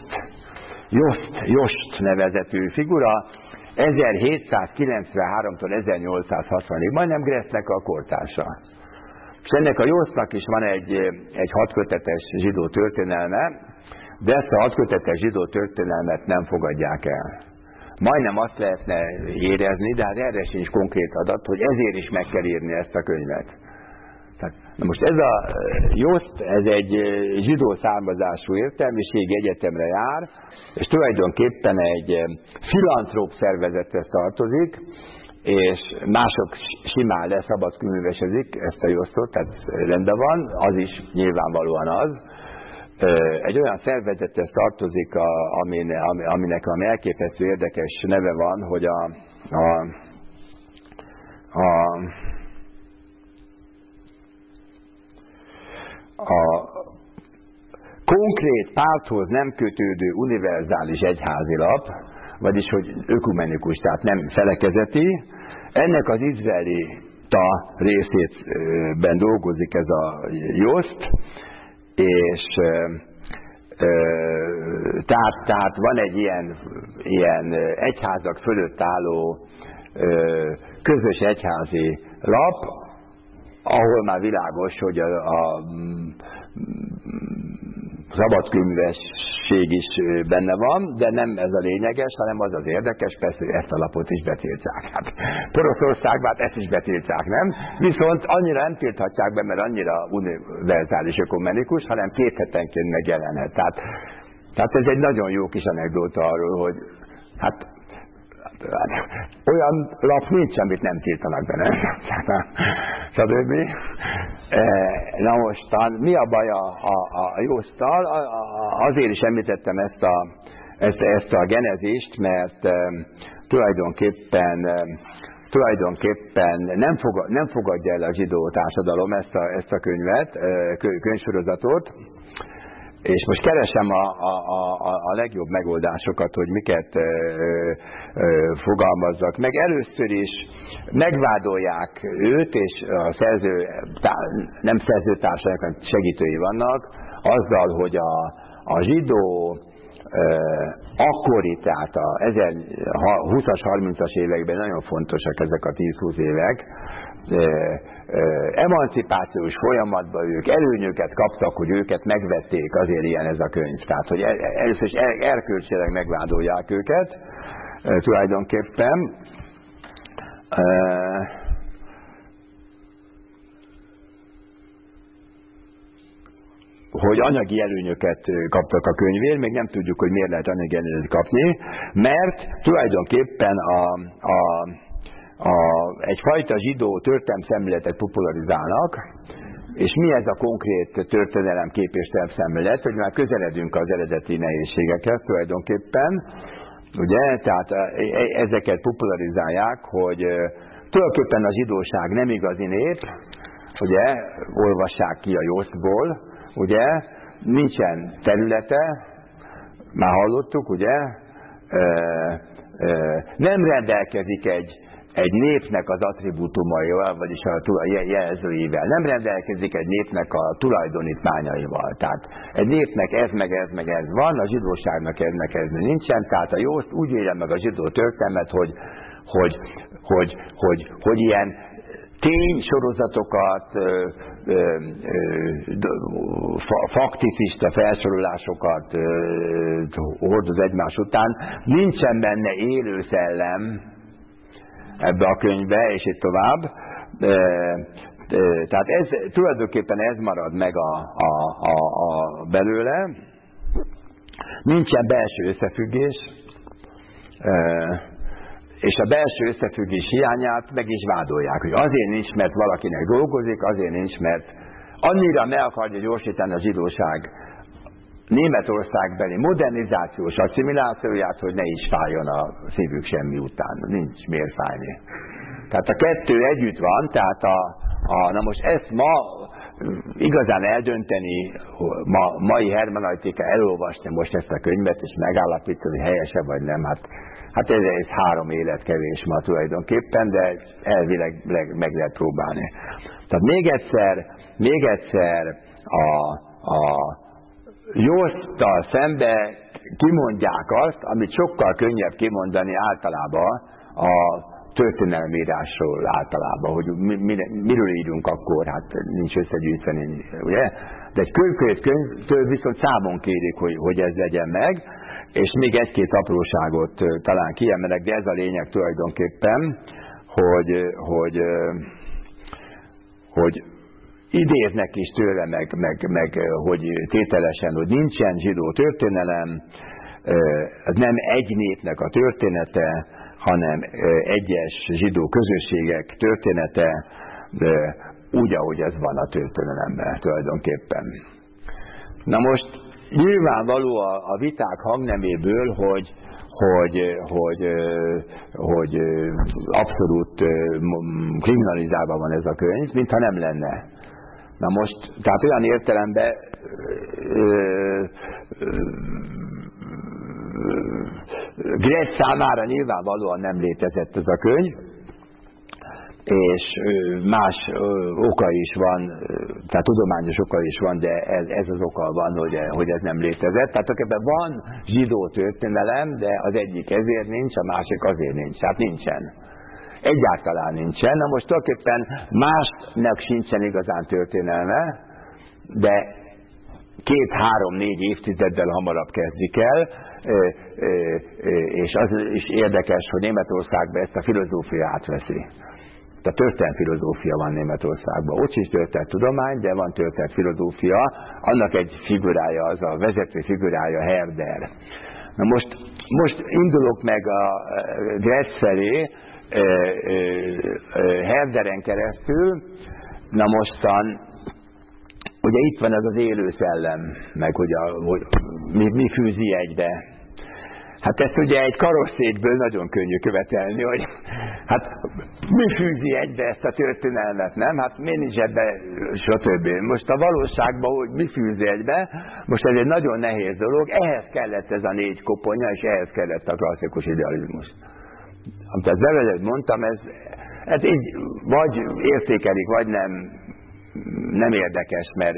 Jost nevezetű figura, 1793-tól 1860-ig, majdnem Gretznek a kortársa. És ennek a Jostnak is van egy 6 kötetes zsidó történelme, de ezt a 6 kötetes zsidó történelmet nem fogadják el. Majdnem azt lehetne érezni, de hát erre sincs konkrét adat, hogy ezért is meg kell írni ezt a könyvet. Tehát, na most ez a Jost, ez egy zsidó származású értelmiségi egyetemre jár, és tulajdonképpen egy filantróp szervezethez tartozik, és mások simán leszabadkőművesezik ezt a Jostot, tehát rendben van, az is nyilvánvalóan az. Egy olyan szervezethez tartozik, aminek valami elképesztő érdekes neve van, hogy a konkrét párthoz nem kötődő univerzális egyházi lap, vagyis hogy ökumenikus, tehát nem felekezeti. Ennek az izraelita részében dolgozik ez a Jost, és tehát van egy ilyen egyházak fölött álló közös egyházi lap, ahol már világos, hogy a szabadkőművesség is benne van, de nem ez a lényeges, hanem az az érdekes, persze, hogy ezt a lapot is betiltják. Hát Poroszországban ezt is betiltják, nem? Viszont annyira nem tilthatják be, mert annyira univerzális ökumenikus, hanem 2 hetenként megjelenhet. Tehát ez egy nagyon jó kis anekdóta arról, hogy hát olyan lap nincs, amit nem tiltanak benne. Stb. Na mostan, mi a baj a Josttal? Azért is említettem ezt a genezist, mert tulajdonképpen nem fogadja el a zsidó társadalom ezt a könyvsorozatot, és most keresem a legjobb megoldásokat, hogy miket fogalmazzak meg. Először is megvádolják őt, és a nem szerzőtársak, hanem segítői vannak, azzal, hogy a zsidó akkori, tehát a 20-as, 30-as években nagyon fontosak ezek a 10-20 évek, emancipációs folyamatban ők előnyöket kaptak, hogy őket megvették, azért ilyen ez a könyv. Tehát, hogy először is erkölcsileg megvádolják őket, tulajdonképpen. hogy anyagi előnyöket kaptak a könyvért, még nem tudjuk, hogy miért lehet anyagi előnyöket kapni, mert tulajdonképpen egyfajta zsidó történelemszemléletet popularizálnak, és mi ez a konkrét történelemkép és szemlélet, hogy már közeledünk az eredeti nehézségekhez tulajdonképpen, ugye, tehát ezeket popularizálják, hogy tulajdonképpen a zsidóság nem igazi nép, ugye, olvassák ki a Joszból, ugye, nincsen területe, már hallottuk, ugye, nem rendelkezik egy népnek az attribútumaival, vagyis a jelzőivel. Nem rendelkezik egy népnek a tulajdonítmányaival. Tehát egy népnek ez van, a zsidóságnak ez nincsen, tehát a Józs úgy élje meg a zsidó történelmet, hogy ilyen ténysorozatokat, fakticista felsorolásokat hordoz egymás után. Nincsen benne élő szellem ebbe a könyvbe, és itt tovább. Tehát tulajdonképpen ez marad meg a belőle. Nincsen belső összefüggés, és a belső összefüggés hiányát meg is vádolják, hogy azért nincs, mert valakinek dolgozik, azért nincs, mert annyira meg akarja gyorsítani a zsidóság Németországbeli modernizációs asszimilációját, hogy ne is fájjon a szívük semmi után. Nincs miért fájni. Tehát a kettő együtt van, tehát na most ezt ma igazán eldönteni, mai hermeneutika elolvasni most ezt a könyvet, és megállapítani, hogy helyese vagy nem, hát ez 3 élet kevés ma tulajdonképpen, de elvileg meg lehet próbálni. Tehát még egyszer a Józstal szembe kimondják azt, amit sokkal könnyebb kimondani általában a történelemírásról általában, hogy miről írunk akkor, hát nincs összegyűjteni, ugye? De egy könyvtől viszont számon kérik, hogy ez legyen meg, és még egy-két apróságot talán kiemelek, de ez a lényeg tulajdonképpen, hogy idéznek is tőle, meg hogy tételesen, hogy nincsen zsidó történelem, ez nem egy népnek a története, hanem egyes zsidó közösségek története, úgy, ahogy ez van a történelemben tulajdonképpen. Na most nyilvánvaló a viták hangneméből, hogy abszolút kriminalizálva van ez a könyv, mintha nem lenne. Na most, tehát olyan értelemben Gretz számára nyilvánvalóan nem létezett ez a könyv, és más oka is van, tehát tudományos oka is van, de ez az oka van, hogy ez nem létezett. Tehát ebben van zsidó történelem, de az egyik ezért nincs, a másik azért nincs. Hát nincsen. Egyáltalán nincsen. Na most tulajdonképpen másnak sincsen igazán történelme, de 2-3-4 évtizeddel hamarabb kezdik el, és az is érdekes, hogy Németországban ezt a filozófia átveszi. Tehát történelmfilozófia van Németországban. Ott is történettudomány, de van történetfilozófia. Annak egy figurája, az a vezető figurája Herder. Na most indulok meg a Gretz felé, Herderen keresztül. Na mostan, ugye itt van ez az élő szellem, meg hogy mi fűzi egybe. Hát ezt ugye egy karosszékből nagyon könnyű követelni, hogy hát mi fűzi egybe ezt a történelmet, nem? Hát miért nincs ebbe, stb. Most a valóságban, hogy mi fűzi egybe, most ez egy nagyon nehéz dolog, ehhez kellett ez a 4 koponya, és ehhez kellett a klasszikus idealizmus. Amit az előbb mondtam, ez így vagy értékelik, vagy nem érdekes, mert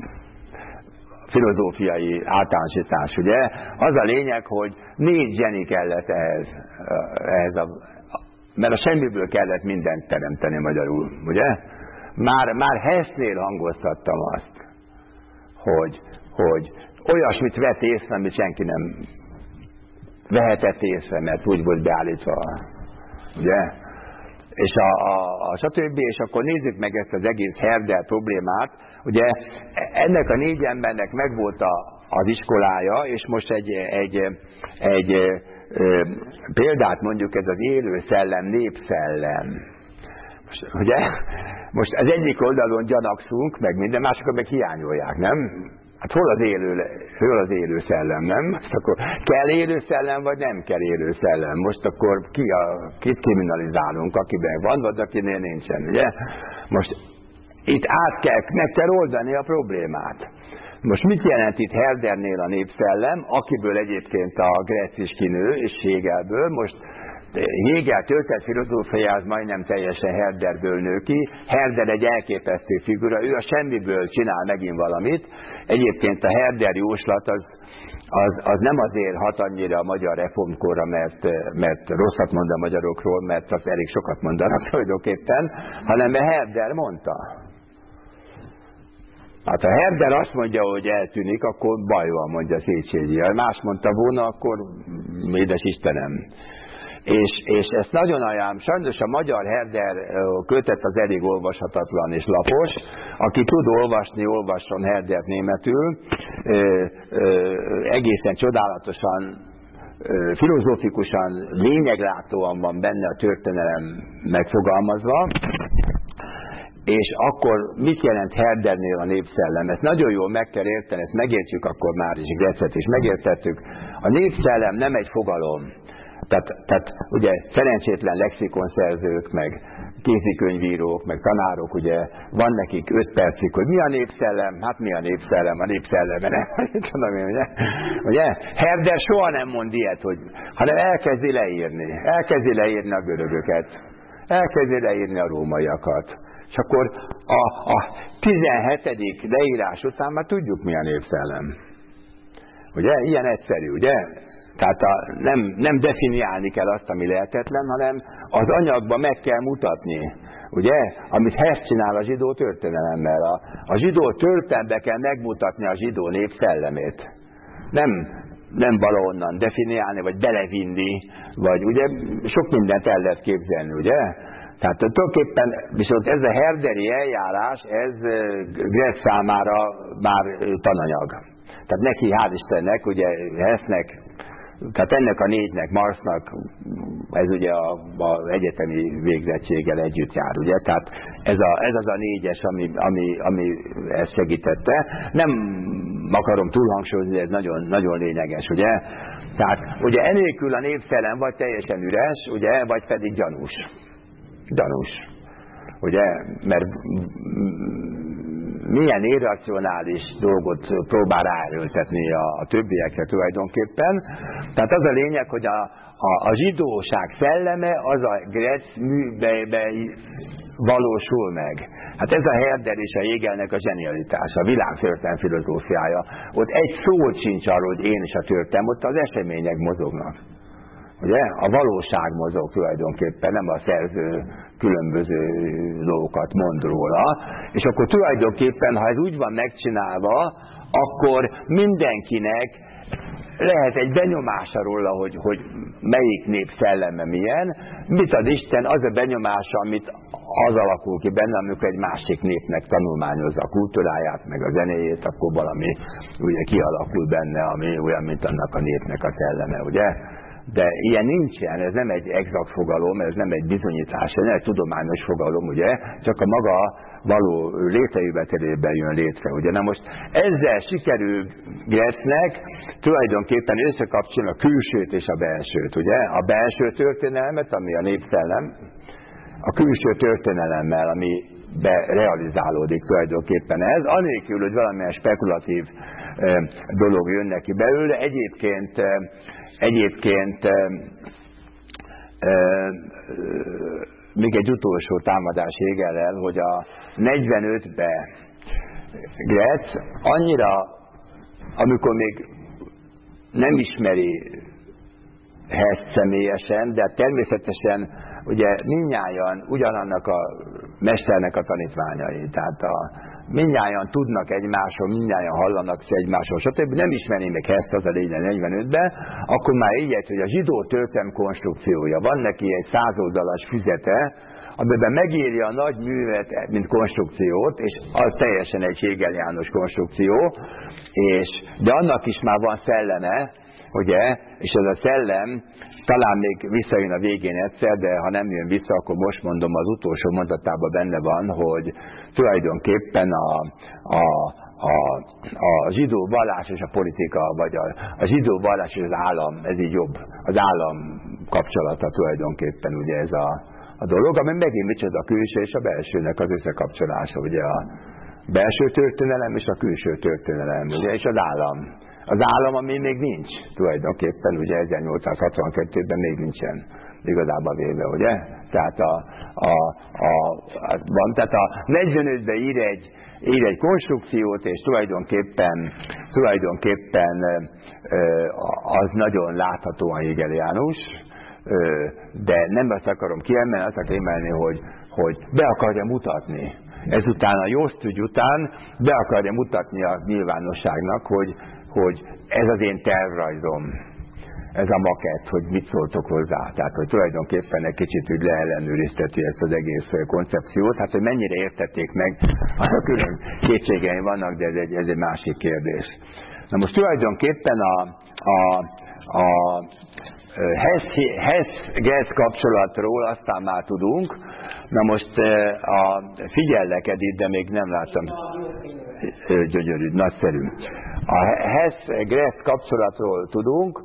filozófiai általánosítás, ugye? Az a lényeg, hogy 4 zseni kellett ehhez mert a semmiből kellett mindent teremteni magyarul, ugye? Már Hessnél hangoztattam azt, hogy olyasmit vett észre, amit senki nem vehetett észre, mert úgy volt beállítva, ugye? és a stb. És akkor nézzük meg ezt az egész Herder problémát. Ugye ennek a 4 embernek megvolt az iskolája, és most egy példát mondjuk, ez az élő szellem, népszellem. Ugye? Most az egyik oldalon gyanakszunk, meg minden, másokat meg hiányolják, nem? Hát hol az élő szellem, nem? Most akkor kell élő szellem, vagy nem kell élő szellem? Most akkor kit kriminalizálunk, akiben van, vagy akinél nincsen, ugye? Most itt meg kell oldani a problémát. Most mit jelent itt Herdernél a népszellem, akiből egyébként a Gretz is kinő, és Hegelből? Most Hegel történet filozófiája majdnem teljesen Herderből nő ki. Herder egy elképesztő figura, ő a semmiből csinál megint valamit. Egyébként a Herder jóslat az nem azért hat annyira a magyar reformkorra, mert rosszat mond a magyarokról, mert az elég sokat mondanak tulajdonképpen, hanem mert Herder mondta. Hát ha Herder azt mondja, hogy eltűnik, akkor baj van, mondja Széchenyi. Ha más mondta volna, akkor édes Istenem. És ezt nagyon ajánlom. Sajnos a magyar Herder kötet az elég olvashatatlan és lapos. Aki tud olvasni, olvasson Herdert németül. Egészen csodálatosan, filozófikusan, lényeglátóan van benne a történelem megfogalmazva. És akkor mit jelent Herdernél a népszellem? Ezt nagyon jól meg kell érteni, ezt megértjük, akkor már is Gretzet is megértettük. A népszellem nem egy fogalom. Tehát ugye szerencsétlen lexikonszerzők, meg kézikönyvírók, meg tanárok, ugye van nekik 5 percig, hogy mi a népszellem? Hát mi a népszellem? A népszellem, ugye? Herder soha nem mond ilyet, hanem elkezdi leírni a görögöket, elkezdi leírni a rómaiakat. És akkor a 17. leírás után már tudjuk, mi a népszellem. Ugye? Ilyen egyszerű, ugye? Tehát nem definiálni kell azt, ami lehetetlen, hanem az anyagban meg kell mutatni. Ugye? Amit Hess csinál a zsidó történelemmel. A zsidó történelembe kell megmutatni a zsidó nép szellemét. Nem valahonnan definiálni, vagy belevinni, vagy ugye sok mindent el lehet képzelni, ugye? Tehát tulajdonképpen viszont ez a herderi eljárás, ez Gretz számára már tananyag. Tehát neki, hál' Istennek, ugye Hessnek, tehát ennek a 4-nek, Marxnak, ez ugye az egyetemi végzettséggel együtt jár, ugye? Tehát ez az a 4-es, ami ezt segítette. Nem akarom túlhangsúlyozni, ez nagyon, nagyon lényeges, ugye? Tehát ugye enélkül a népszellem vagy teljesen üres, ugye? Vagy pedig gyanús. Ugye? Mert milyen irracionális dolgot próbál ráerőltetni a többiekre tulajdonképpen. Tehát az a lényeg, hogy a zsidóság szelleme az a Gretz műveibe valósul meg. Hát ez a Herder és a Hegelnek a zsenialitása, a világtörténelem filozófiája. Ott egy szó sincs arról, hogy én is a történelem, ott az események mozognak. Ugye? A valóság mozog tulajdonképpen, nem a szerző különböző dolgokat mond róla. És akkor tulajdonképpen, ha ez úgy van megcsinálva, akkor mindenkinek lehet egy benyomása róla, hogy melyik nép szelleme milyen. Mit ad Isten? Az a benyomása, amit az alakul ki benne, amikor egy másik népnek tanulmányozza a kultúráját, meg a zenéjét, akkor valami ugye kialakul benne, ami olyan, mint annak a népnek a szelleme, ugye? De ilyen nincsen, ez nem egy exakt fogalom, ez nem egy bizonyítás, ez nem egy tudományos fogalom, ugye? Csak a maga való létrejövetelében jön létre, ugye? Na most ezzel sikerül Gretznek tulajdonképpen összekapcsolni a külsőt és a belsőt, ugye? A belső történelmet, ami a népszellem, a külső történelemmel, ami realizálódik tulajdonképpen ez, anélkül, hogy valamilyen spekulatív dolog jön neki belőle. Egyébként még egy utolsó támadás Hegellel, hogy a 45-ben Gretz annyira, amikor még nem ismeri Hess személyesen, de természetesen ugye mindnyájan ugyanannak a mesternek a tanítványai, tehát mindnyájan tudnak egymásról, mindnyájan hallanak egymásról, stb. Nem ismerné meg ezt az a lényeg 45-ben, akkor már így, hogy a zsidó történelem konstrukciója. Van neki egy 100 oldalas füzete, amiben megírja a nagy művet, mint konstrukciót, és az teljesen egy Hegel János konstrukció, de annak is már van szelleme, ugye, és ez a szellem talán még visszajön a végén egyszer, de ha nem jön vissza, akkor most mondom, az utolsó mondatában benne van, hogy tulajdonképpen a zsidó vallás és a politika, vagy a zsidó vallás és az állam, ez így jobb, az állam kapcsolata tulajdonképpen ugye ez a dolog, ami megint micsoda a külső és a belsőnek az összekapcsolása, ugye a belső történelem és a külső történelem, ugye, és az állam. Az állam, ami még nincs, tulajdonképpen, ugye 1862-ben még nincsen igazából véve, ugye? Tehát tehát a 45-ben ír egy konstrukciót, és tulajdonképpen az nagyon láthatóan hegeliánus, de nem azt akarom kiemelni, azt akarom kiemelni, hogy be akarja mutatni. Ezután a Josztügy után be akarja mutatni a nyilvánosságnak, hogy ez az én tervrajzom, ez a makett, hogy mit szóltok hozzá. Tehát, hogy tulajdonképpen egy kicsit úgy leellenőrizteti ezt az egész koncepciót. Hát, hogy mennyire értették meg, a külön kétségeim vannak, de ez egy másik kérdés. Na most tulajdonképpen a Hess-Gess kapcsolatról aztán már tudunk. Na most figyellek, Edith, de még nem láttam. Gyönyörű, nagyszerű. A Hess-Gess kapcsolatról tudunk.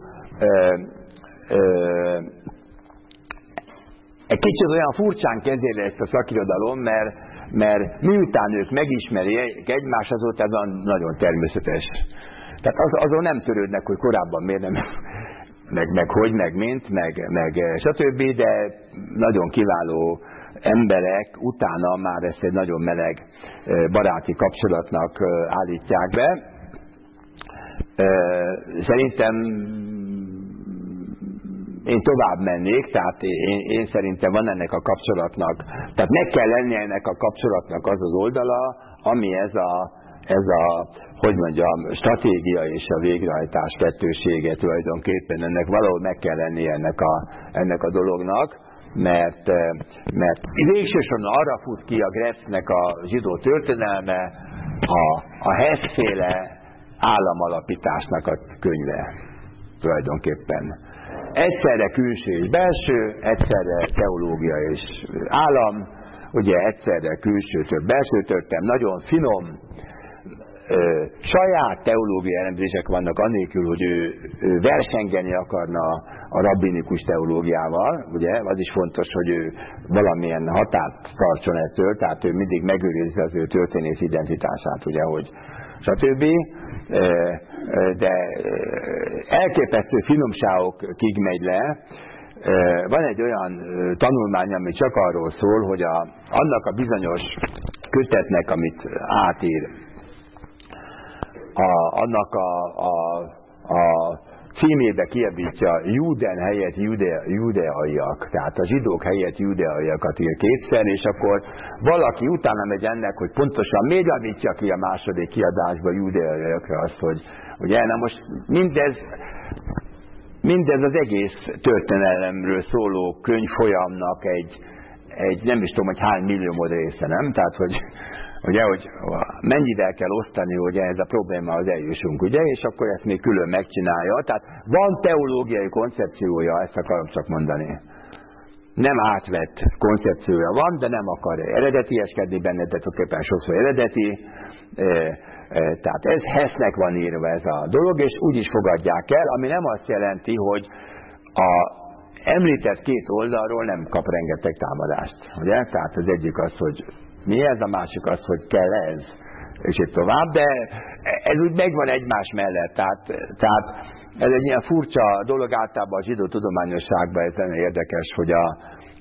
Egy kicsit olyan furcsán kezeli ezt a szakirodalom, mert miután ők megismerik egymást, azóta ez nagyon természetes. Tehát azon nem törődnek, hogy korábban miért nem, meg hogy, meg mint, meg stb., de nagyon kiváló emberek utána már ezt egy nagyon meleg baráti kapcsolatnak állítják be. Szerintem én tovább mennék, tehát én szerintem van ennek a kapcsolatnak, tehát meg kell lennie ennek a kapcsolatnak az az oldala, ami ez a hogy mondjam, stratégia és a végrehajtás kettősége tulajdonképpen, ennek valahol meg kell lennie ennek a dolognak, mert végsősorban arra fut ki a Gressnek a zsidó történelme, a Hess-féle államalapításnak a könyve tulajdonképpen. Egyszerre külső és belső, egyszerre teológia és állam, ugye egyszerre külső belső történelem, nagyon finom, saját teológiai elemzések vannak annélkül, hogy ő versengeni akarna a rabbinikus teológiával, ugye, az is fontos, hogy ő valamilyen határt tartson ettől, tehát ő mindig megőrizze az ő történész identitását, ugye, hogy stb. De elképesztő finomságokig megy le. Van egy olyan tanulmány, ami csak arról szól, hogy annak a bizonyos kötetnek, amit átír, annak a címébe kiabítja Juden helyett judeaiak, tehát a zsidók helyett judeaiakat ír kétszer, és akkor valaki utána megy ennek, hogy pontosan miért javítja ki a második kiadásba judeaiakra azt, hogy ugye, na most mindez az egész történelemről szóló könyvfolyamnak egy nem is tudom, hogy hány millió része, nem? Tehát, hogy mennyivel kell osztani, hogy ez a problémához eljussunk, ugye, és akkor ezt még külön megcsinálja. Tehát van teológiai koncepciója, ezt akarom csak mondani. Nem átvett koncepciója van, de nem akar eredetieskedni benne, de tulajdonképpen sokszor eredeti. Tehát ez Hessnek van írva ez a dolog, és úgy is fogadják el, ami nem azt jelenti, hogy a említett két oldalról nem kap rengeteg támadást. Ugye? Tehát az egyik az, hogy mi ez, a másik az, hogy kell ez, és így tovább, de ez úgy megvan egymás mellett, tehát ez egy ilyen furcsa dolog, általában a zsidó tudományosságban ez nagyon érdekes, hogy a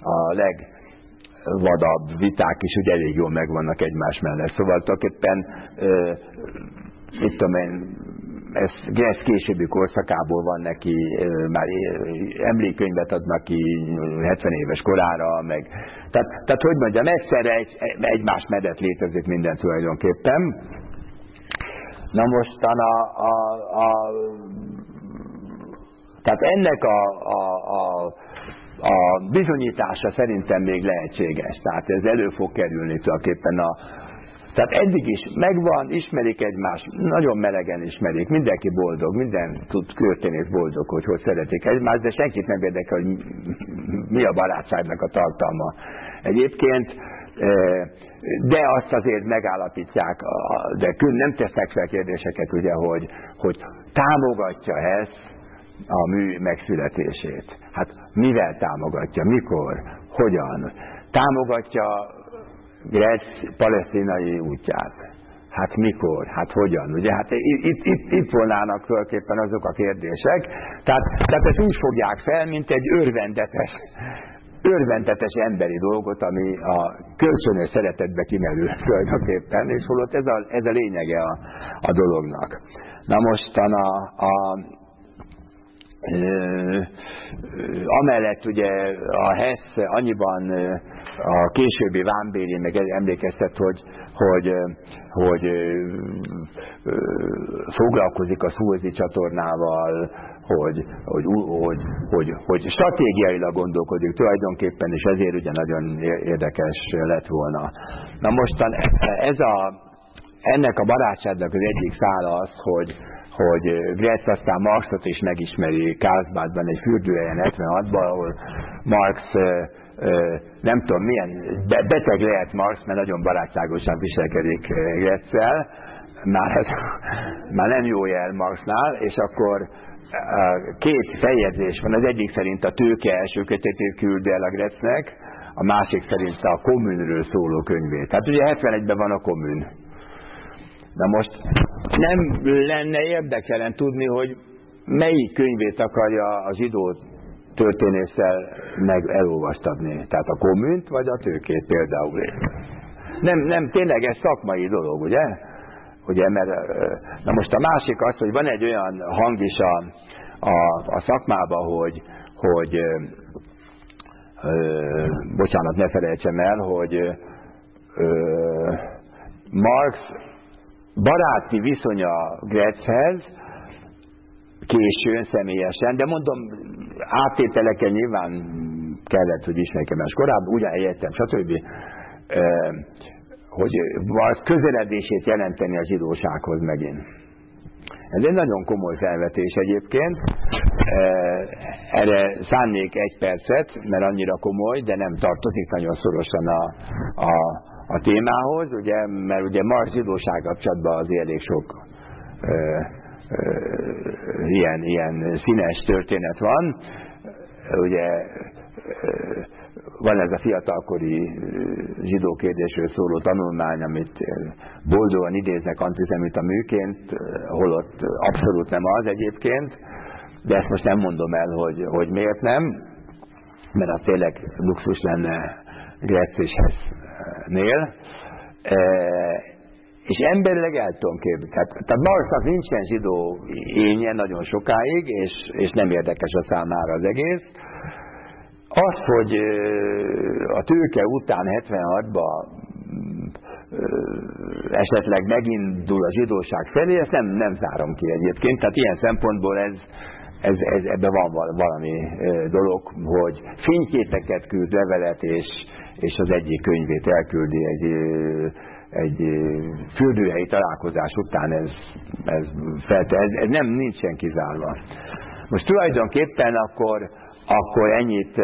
legvadabb viták is úgy elég jól megvannak egymás mellett. Szóval tulajdonképpen, mit tudom én, ez Gretz későbbi korszakából van neki, már emlékkönyvet adnak ki 70 éves korára, meg. Tehát hogy mondjam, egyszerre egymás mellett létezik minden tulajdonképpen. Na mostan tehát ennek a bizonyítása szerintem még lehetséges. Tehát ez elő fog kerülni tulajdonképpen tehát eddig is megvan, ismerik egymást, nagyon melegen ismerik, mindenki boldog, minden történész boldog, hogy szeretik egymást, de senkit nem érdekel, hogy mi a barátságnak a tartalma. Egyébként, de azt azért megállapítják, de nem tesznek fel kérdéseket, ugye, hogy támogatja ezt a mű megszületését. Hát mivel támogatja, mikor, hogyan? Támogatja Gretz palesztinai útját. Hát mikor, hát hogyan? Ugye, hát itt volnának tulajdonképpen azok a kérdések. Tehát ezt úgy fogják fel, mint egy örvendetes emberi dolgot, ami a kölcsönös szeretetbe kimerül tulajdonképpen, és holott ez a lényege a dolognak. Na mostan amellett ugye a Hess annyiban a későbbi Vámbéri meg emlékeztet, hogy foglalkozik a Szuezi csatornával, hogy stratégiailag gondolkodik tulajdonképpen, és ezért ugye nagyon érdekes lett volna. Na mostan ennek a barátságnak az egyik szála az, hogy Gretz aztán Marxot is megismeri Karlsbadban egy fürdőhelyen 76-ban, ahol Marx nem tudom milyen, beteg lehet Marx, mert nagyon barátságosan viselkedik Gretzel, már nem jó jel Marxnál, és akkor két feljegyzés van, az egyik szerint a Tőke első kötetét küldi el a Gretznek, a másik szerint a kommunről szóló könyvét. Tehát ugye 71-ben van a kommun. Na most nem lenne érdekelen tudni, hogy melyik könyvét akarja a zsidó történésszel meg elolvastatni. Tehát a kommunt, vagy a Tőkét például. Nem, tényleg ez szakmai dolog, ugye? Mert, na most a másik az, hogy van egy olyan hang is a szakmában, hogy bocsánat, ne felejtsem el, hogy Marx baráti viszonya Gretzhez későn, személyesen, de mondom, áttételeken nyilván kellett, hogy ismerjem más korábban, ugyan helyettem, stb. Hogy Marx közeledését jelenteni a zsidósághoz megint. Ez egy nagyon komoly felvetés egyébként. Erre szánnék egy percet, mert annyira komoly, de nem tartozik nagyon szorosan a témához, ugye, mert ugye Marx zsidóság kapcsolatban azért elég sok ilyen színes történet van. Ugye van ez a fiatalkori zsidó kérdésről szóló tanulmány, amit boldogan idéznek antiszemita műként, holott abszolút nem az egyébként, de ezt most nem mondom el, hogy miért nem, mert az tényleg luxus lenne Gretz és Hessnél. És emberileg el tudom képzelni. Tehát Marxnak nincsen zsidó énje nagyon sokáig, és nem érdekes a számára az egész. Az, hogy a Tőke után 76-ban esetleg megindul a zsidóság felé, ezt nem zárom ki egyébként. Tehát ilyen szempontból ebben van valami dolog, hogy fényképeket küld, levelet, és az egyik könyvét elküldi egy fürdőhelyi találkozás után, ez nincsen kizárva. Most tulajdonképpen akkor ennyit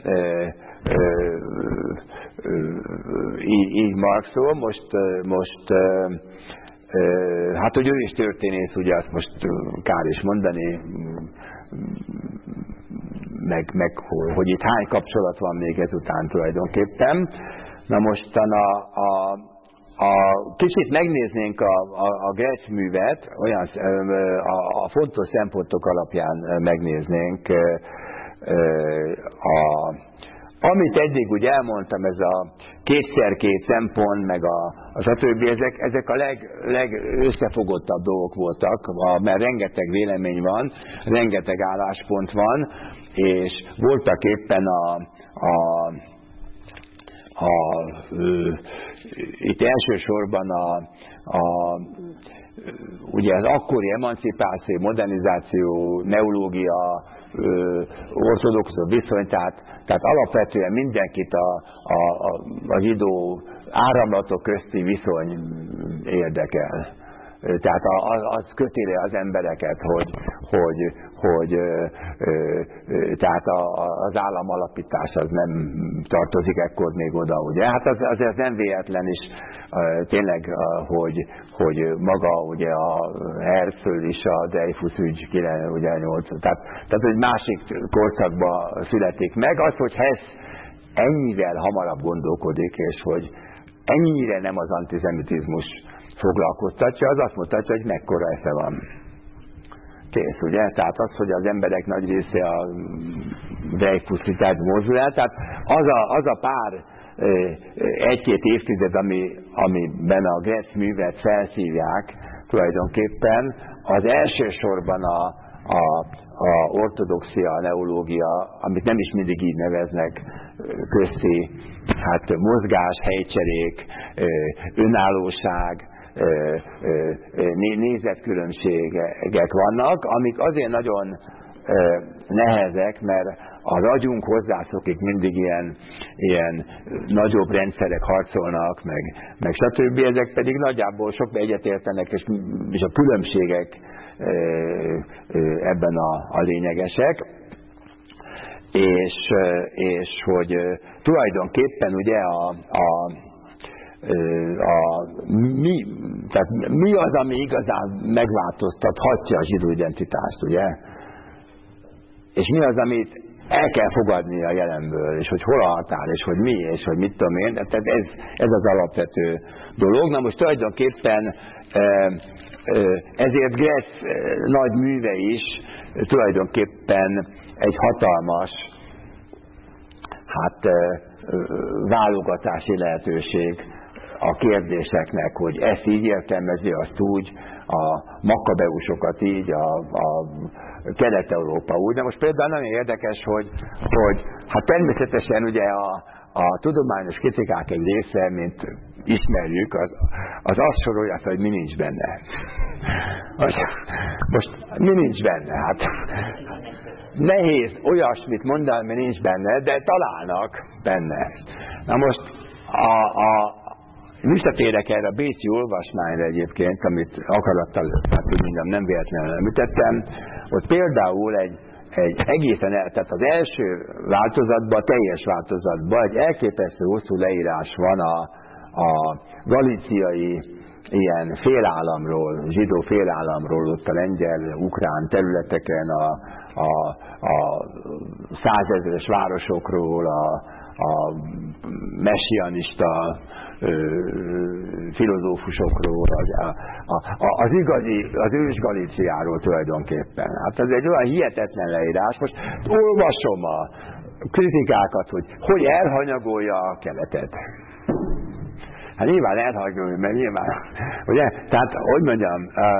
így Marxról, most hát, hogy ő is történész, ugye azt most kár is mondani, meg hogy itt hány kapcsolat van még ezután tulajdonképpen. Na mostan kicsit megnéznénk a Gretz művet, olyan a fontos szempontok alapján megnéznénk amit eddig úgy elmondtam, ez a kétszer-két szempont, meg a stb. Ezek a legösszefogottabb dolgok voltak, mert rengeteg vélemény van, rengeteg álláspont van, és voltak éppen itt elsősorban ugye az akkori emancipáció, modernizáció, neológia, ortodox viszony, tehát alapvetően mindenkit a zsidó áramlatok közti viszony érdekel. Tehát az köti le az embereket, tehát az államalapítás az nem tartozik ekkor még oda, ugye? Hát az nem véletlen is tényleg, hogy maga ugye a Herzl is a Dreyfus ügy 98, tehát egy másik korszakban születik meg. Az, hogy Hess ennyivel hamarabb gondolkodik, és hogy ennyire nem az antiszemitizmus foglalkoztatja, az azt mutatja, hogy mekkora esze van. Kész, ugye? Tehát az, hogy az emberek nagy része a Dreyfuszi mozdul el, tehát az a pár egy-két évtized, amiben a Gretz művet felszívják tulajdonképpen, az elsősorban a ortodoxia, a neológia, amit nem is mindig így neveznek, közti, hát mozgás, helycserék, önállóság, nézetkülönbségek vannak, amik azért nagyon nehezek, mert a ragyunk hozzászokik, mindig ilyen nagyobb rendszerek harcolnak, meg stb. Ezek pedig nagyjából sok egyetértenek, és a különbségek ebben a lényegesek. És hogy tulajdonképpen ugye tehát mi az, ami igazán megváltoztathatja a zsidó identitást, ugye? És mi az, amit el kell fogadni a jelenből, és hogy hol a határ, és hogy mi, és hogy mit tudom én. Tehát ez az alapvető dolog. Na most tulajdonképpen ezért Gretz nagy műve is tulajdonképpen egy hatalmas válogatási lehetőség a kérdéseknek, hogy ezt így értelmezi, azt úgy, a makkabeusokat így, a Kelet-Európa úgy. De most például nagyon érdekes, hogy hát természetesen ugye a tudományos kritikák egy része, mint ismerjük, az azt sorolja, hogy mi nincs benne. Most mi nincs benne? Hát nehéz olyasmit mondani, ami nincs benne, de találnak benne. Na most visszatérek erre a bécsi olvasmányra egyébként, amit akarattal, hát úgy mondjam, nem véletlenül említettem, ott például egy egészen, tehát az első változatban, a teljes változatban egy elképesztő hosszú leírás van a galíciai ilyen félállamról, zsidó félállamról, ott a lengyel-ukrán területeken, a százezres városokról, a messianista filozófusokról, az ős Galíciáról tulajdonképpen. Hát ez egy olyan hihetetlen leírás. Most olvasom a kritikákat, hogy elhanyagolja a keletet. Hát nyilván elhanyagolja, mert nyilván, ugye? Tehát, hogy mondjam,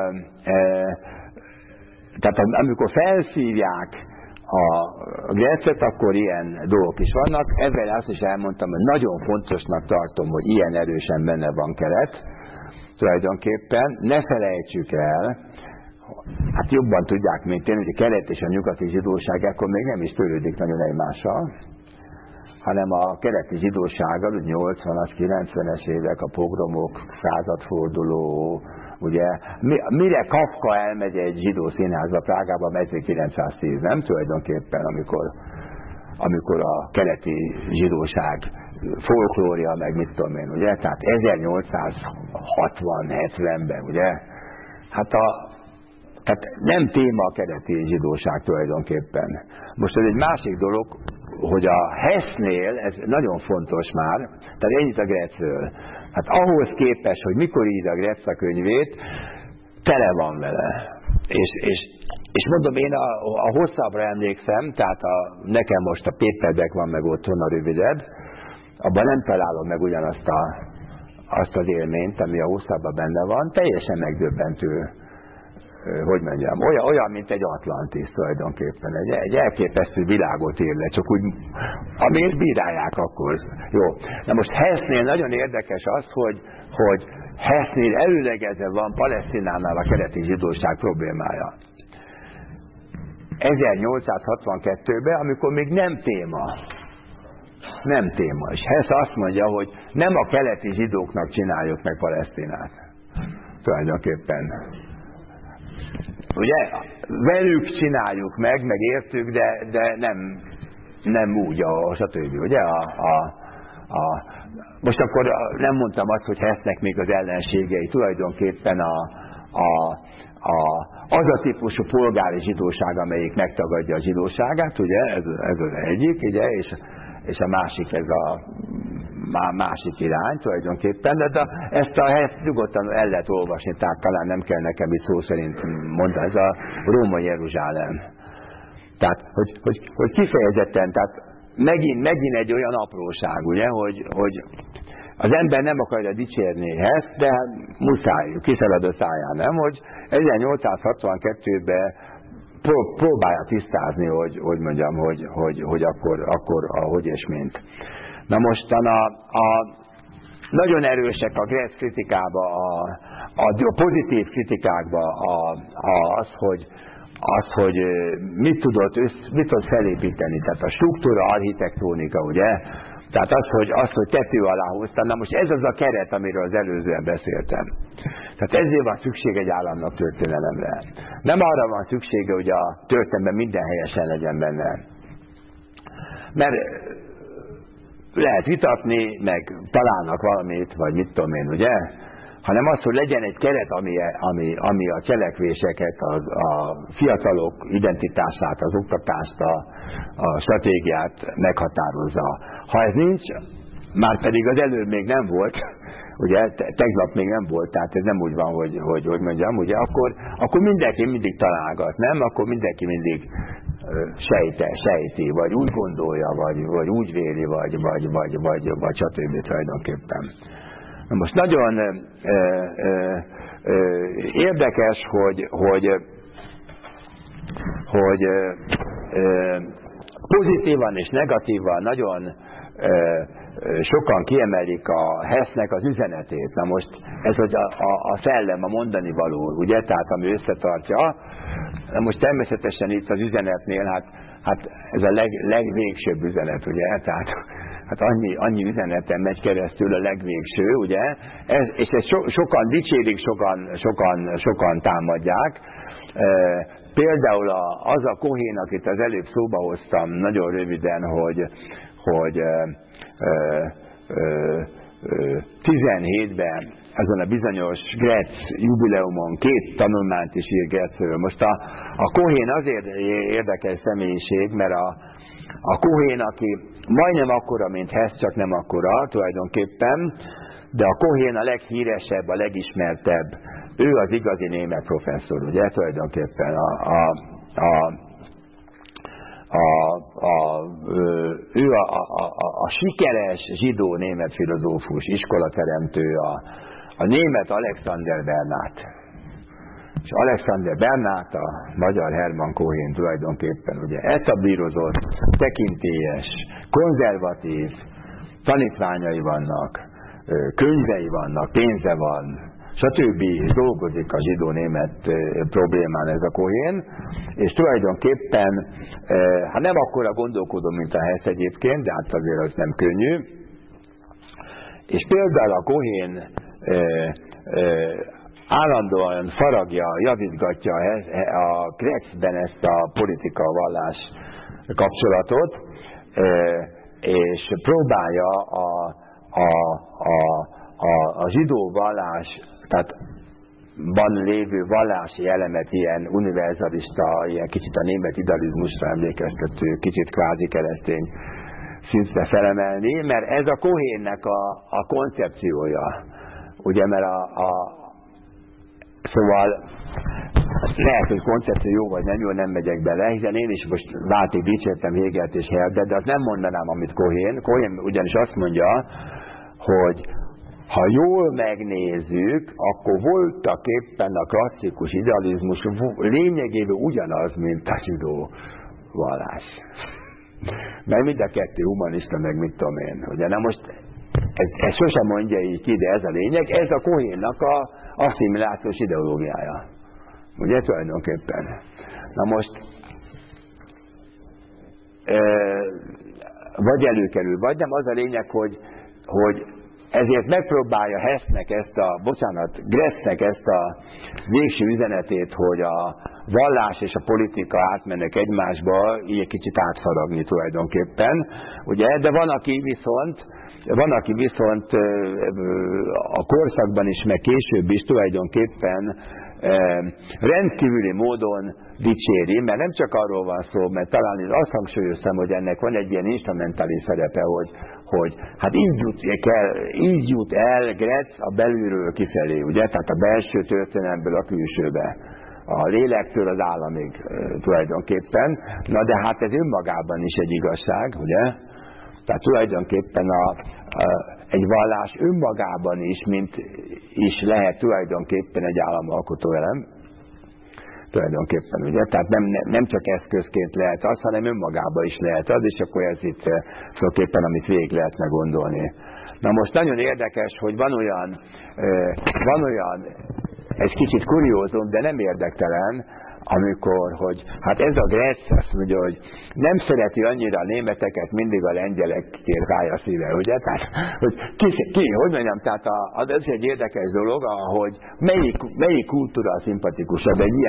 tehát amikor felszívják a Gretzet, akkor ilyen dolgok is vannak. Ezzel azt is elmondtam, hogy nagyon fontosnak tartom, hogy ilyen erősen benne van kelet, tulajdonképpen. Ne felejtsük el, hát jobban tudják, mint én, hogy a kelet és a nyugati zsidóság akkor még nem is törődik nagyon egymással, hanem a keleti zsidósággal, 80-as, 90-es évek, a pogromok, századforduló, ugye, mire Kafka elmegy egy zsidó színházba Prágában 1910, nem tulajdonképpen, amikor a keleti zsidóság folklória, meg mit tudom én, ugye, tehát 1860-70-ben, ugye, hát tehát nem téma a keleti zsidóság tulajdonképpen. Most ez egy másik dolog, hogy a Hessnél, ez nagyon fontos már, tehát ennyit a Gretzről. Hát ahhoz képest, hogy mikor írja a Gretz a könyvét, tele van vele. És És mondom, én a hosszabbra emlékszem, tehát nekem most a paperback van meg otthon a rövidebb, abban nem találom meg ugyanazt azt az élményt, ami a hosszabban benne van, teljesen megdöbbentő, hogy mondjam, olyan, mint egy Atlantis tulajdonképpen, egy elképesztő világot ér le, csak úgy, amiért bírálják akkor. Jó. Na most Hessnél nagyon érdekes az, hogy Hessnél előlegezve van Palesztinánál a keleti zsidóság problémája. 1862-ben, amikor még nem téma. És Hess azt mondja, hogy nem a keleti zsidóknak csináljuk meg Palesztinát. Tulajdonképpen. Ugye? Velük csináljuk meg értük, de nem úgy, stb. Ugye? Most akkor nem mondtam azt, hogy Hessnek még az ellenségei tulajdonképpen az a típusú polgári zsidóság, amelyik megtagadja a zsidóságát, ugye, ez az egyik, ugye, és a másik ez a másik irány tulajdonképpen, de ezt a Hess nyugodtan el lehet olvasni, tehát talán nem kell nekem itt szó szerint mondani, ez a Róma Jeruzsálem. Tehát, hogy kifejezetten, tehát megint egy olyan apróság, ugye, hogy az ember nem akarja dicsérni Hess, de muszáj, kiszalad a száján, nem? Hogy 1862-ben próbálja tisztázni, hogy mondjam, hogy akkor ahogy és mint. Na mostan nagyon erősek a Gretz kritikába, a pozitív kritikákba az, hogy mit tudott felépíteni, tehát a struktúra, architektónika, ugye? Tehát az, hogy tető alá hoztam. Na most ez az a keret, amiről az előzően beszéltem. Tehát ezért van szükség egy államnak történelemre. Nem arra van szüksége, hogy a történelemben minden helyesen legyen benne. Mert lehet vitatni, meg találnak valamit, vagy mit tudom én, ugye? Hanem az, hogy legyen egy keret, ami a cselekvéseket, a fiatalok identitását, az oktatást, a stratégiát meghatározza. Ha ez nincs, már pedig az előbb még nem volt, ugye, tegnap még nem volt, tehát ez nem úgy van, hogy mondjam, ugye, akkor mindenki mindig találgat, nem? Akkor mindenki mindig sejti, vagy úgy gondolja, vagy úgy véli, vagy stb. Tulajdonképpen. Na most nagyon érdekes, hogy pozitívan és negatívan nagyon sokan kiemelik a Hessnek az üzenetét. Na most ez hogy a szellem, a mondani való, ugye, tehát ami összetartja. Na most természetesen itt az üzenetnél, hát ez a legvégsőbb üzenet, ugye, tehát hát annyi üzeneten megy keresztül a legvégső, ugye, és ezt sokan dicsérik, sokan támadják. Például az a Cohen, akit az előbb szóba hoztam, nagyon röviden, hogy 17-ben ezen a bizonyos Gretz jubileumon 2 tanulmányt is ír Gretzről. Most a Cohen azért érdekes személyiség, mert a Cohen, aki majdnem akkora, mint Hess, csak nem akkora tulajdonképpen, de a Cohen a leghíresebb, a legismertebb. Ő az igazi német professzor, ugye, tulajdonképpen ő a sikeres zsidó német filozófus, iskolateremtő, a német Alexander Bernát. És Alexander Bernát, a magyar Hermann Cohen tulajdonképpen ugye etablírozott, tekintélyes, konzervatív tanítványai vannak, könyvei vannak, pénze van, stb. Dolgozik a zsidó-német problémán ez a Cohen, és tulajdonképpen, ha nem akkora gondolkodom, mint a Hess egyébként, de hát azért az nem könnyű, és például a Cohen állandóan faragja, javítgatja a Gretzben ezt a politika-vallás kapcsolatot, és próbálja a zsidó vallás, tehát van lévő vallási elemet ilyen univerzalista, ilyen kicsit a német idealizmusra emlékeztető, kicsit kvázi keresztény szintre felemelni, mert ez a Cohennek a koncepciója. Ugye, mert szóval lehet, hogy koncepció jó vagy nem jó, nem megyek bele, hiszen én is most váltig dicsértem Hegelt és Herdet, de azt nem mondanám, amit Cohen. Cohen ugyanis azt mondja, hogy ha jól megnézzük, akkor voltak éppen a klasszikus idealizmus lényegében ugyanaz, mint a zsidó vallás. Mert mind a kettő humanista, meg mit tudom én. Ugye, na most ez sosem mondja így ki, de ez a lényeg, ez a Cohennak a asszimilációs ideológiája. Ugye tulajdonképpen. Na most vagy előkerül, vagy nem, az a lényeg, hogy ezért megpróbálja Hessnek Graetznek ezt a végső üzenetét, hogy a vallás és a politika átmennek egymásba, így egy kicsit átfaragni tulajdonképpen, ugye, de van, aki viszont a korszakban is, meg később is tulajdonképpen rendkívüli módon dicséri, mert nem csak arról van szó, mert talán azt hangsúlyoztam, hogy ennek van egy ilyen instrumentális szerepe, hogy hát így jut el Graetz a belülről kifelé, ugye? Tehát a belső történelemből a külsőbe. A lélektől az államig tulajdonképpen. Na de hát ez önmagában is egy igazság, ugye? Tehát tulajdonképpen egy vallás önmagában is lehet tulajdonképpen egy államalkotó elem. Tulajdonképpen, ugye? Tehát nem csak eszközként lehet az, hanem önmagában is lehet az, és akkor ez itt tulajdonképpen, amit végig lehetne gondolni. Na most nagyon érdekes, hogy van olyan, ez kicsit kuriózum, de nem érdektelen, amikor, hogy hát ez a Graetz azt mondja, hogy nem szereti annyira a németeket, mindig a lengyelekért ráj a szíve, ugye? Tehát, hogy hogy mondjam, tehát ez egy érdekes dolog, hogy melyik kultúra a szimpatikusabb egy ilyen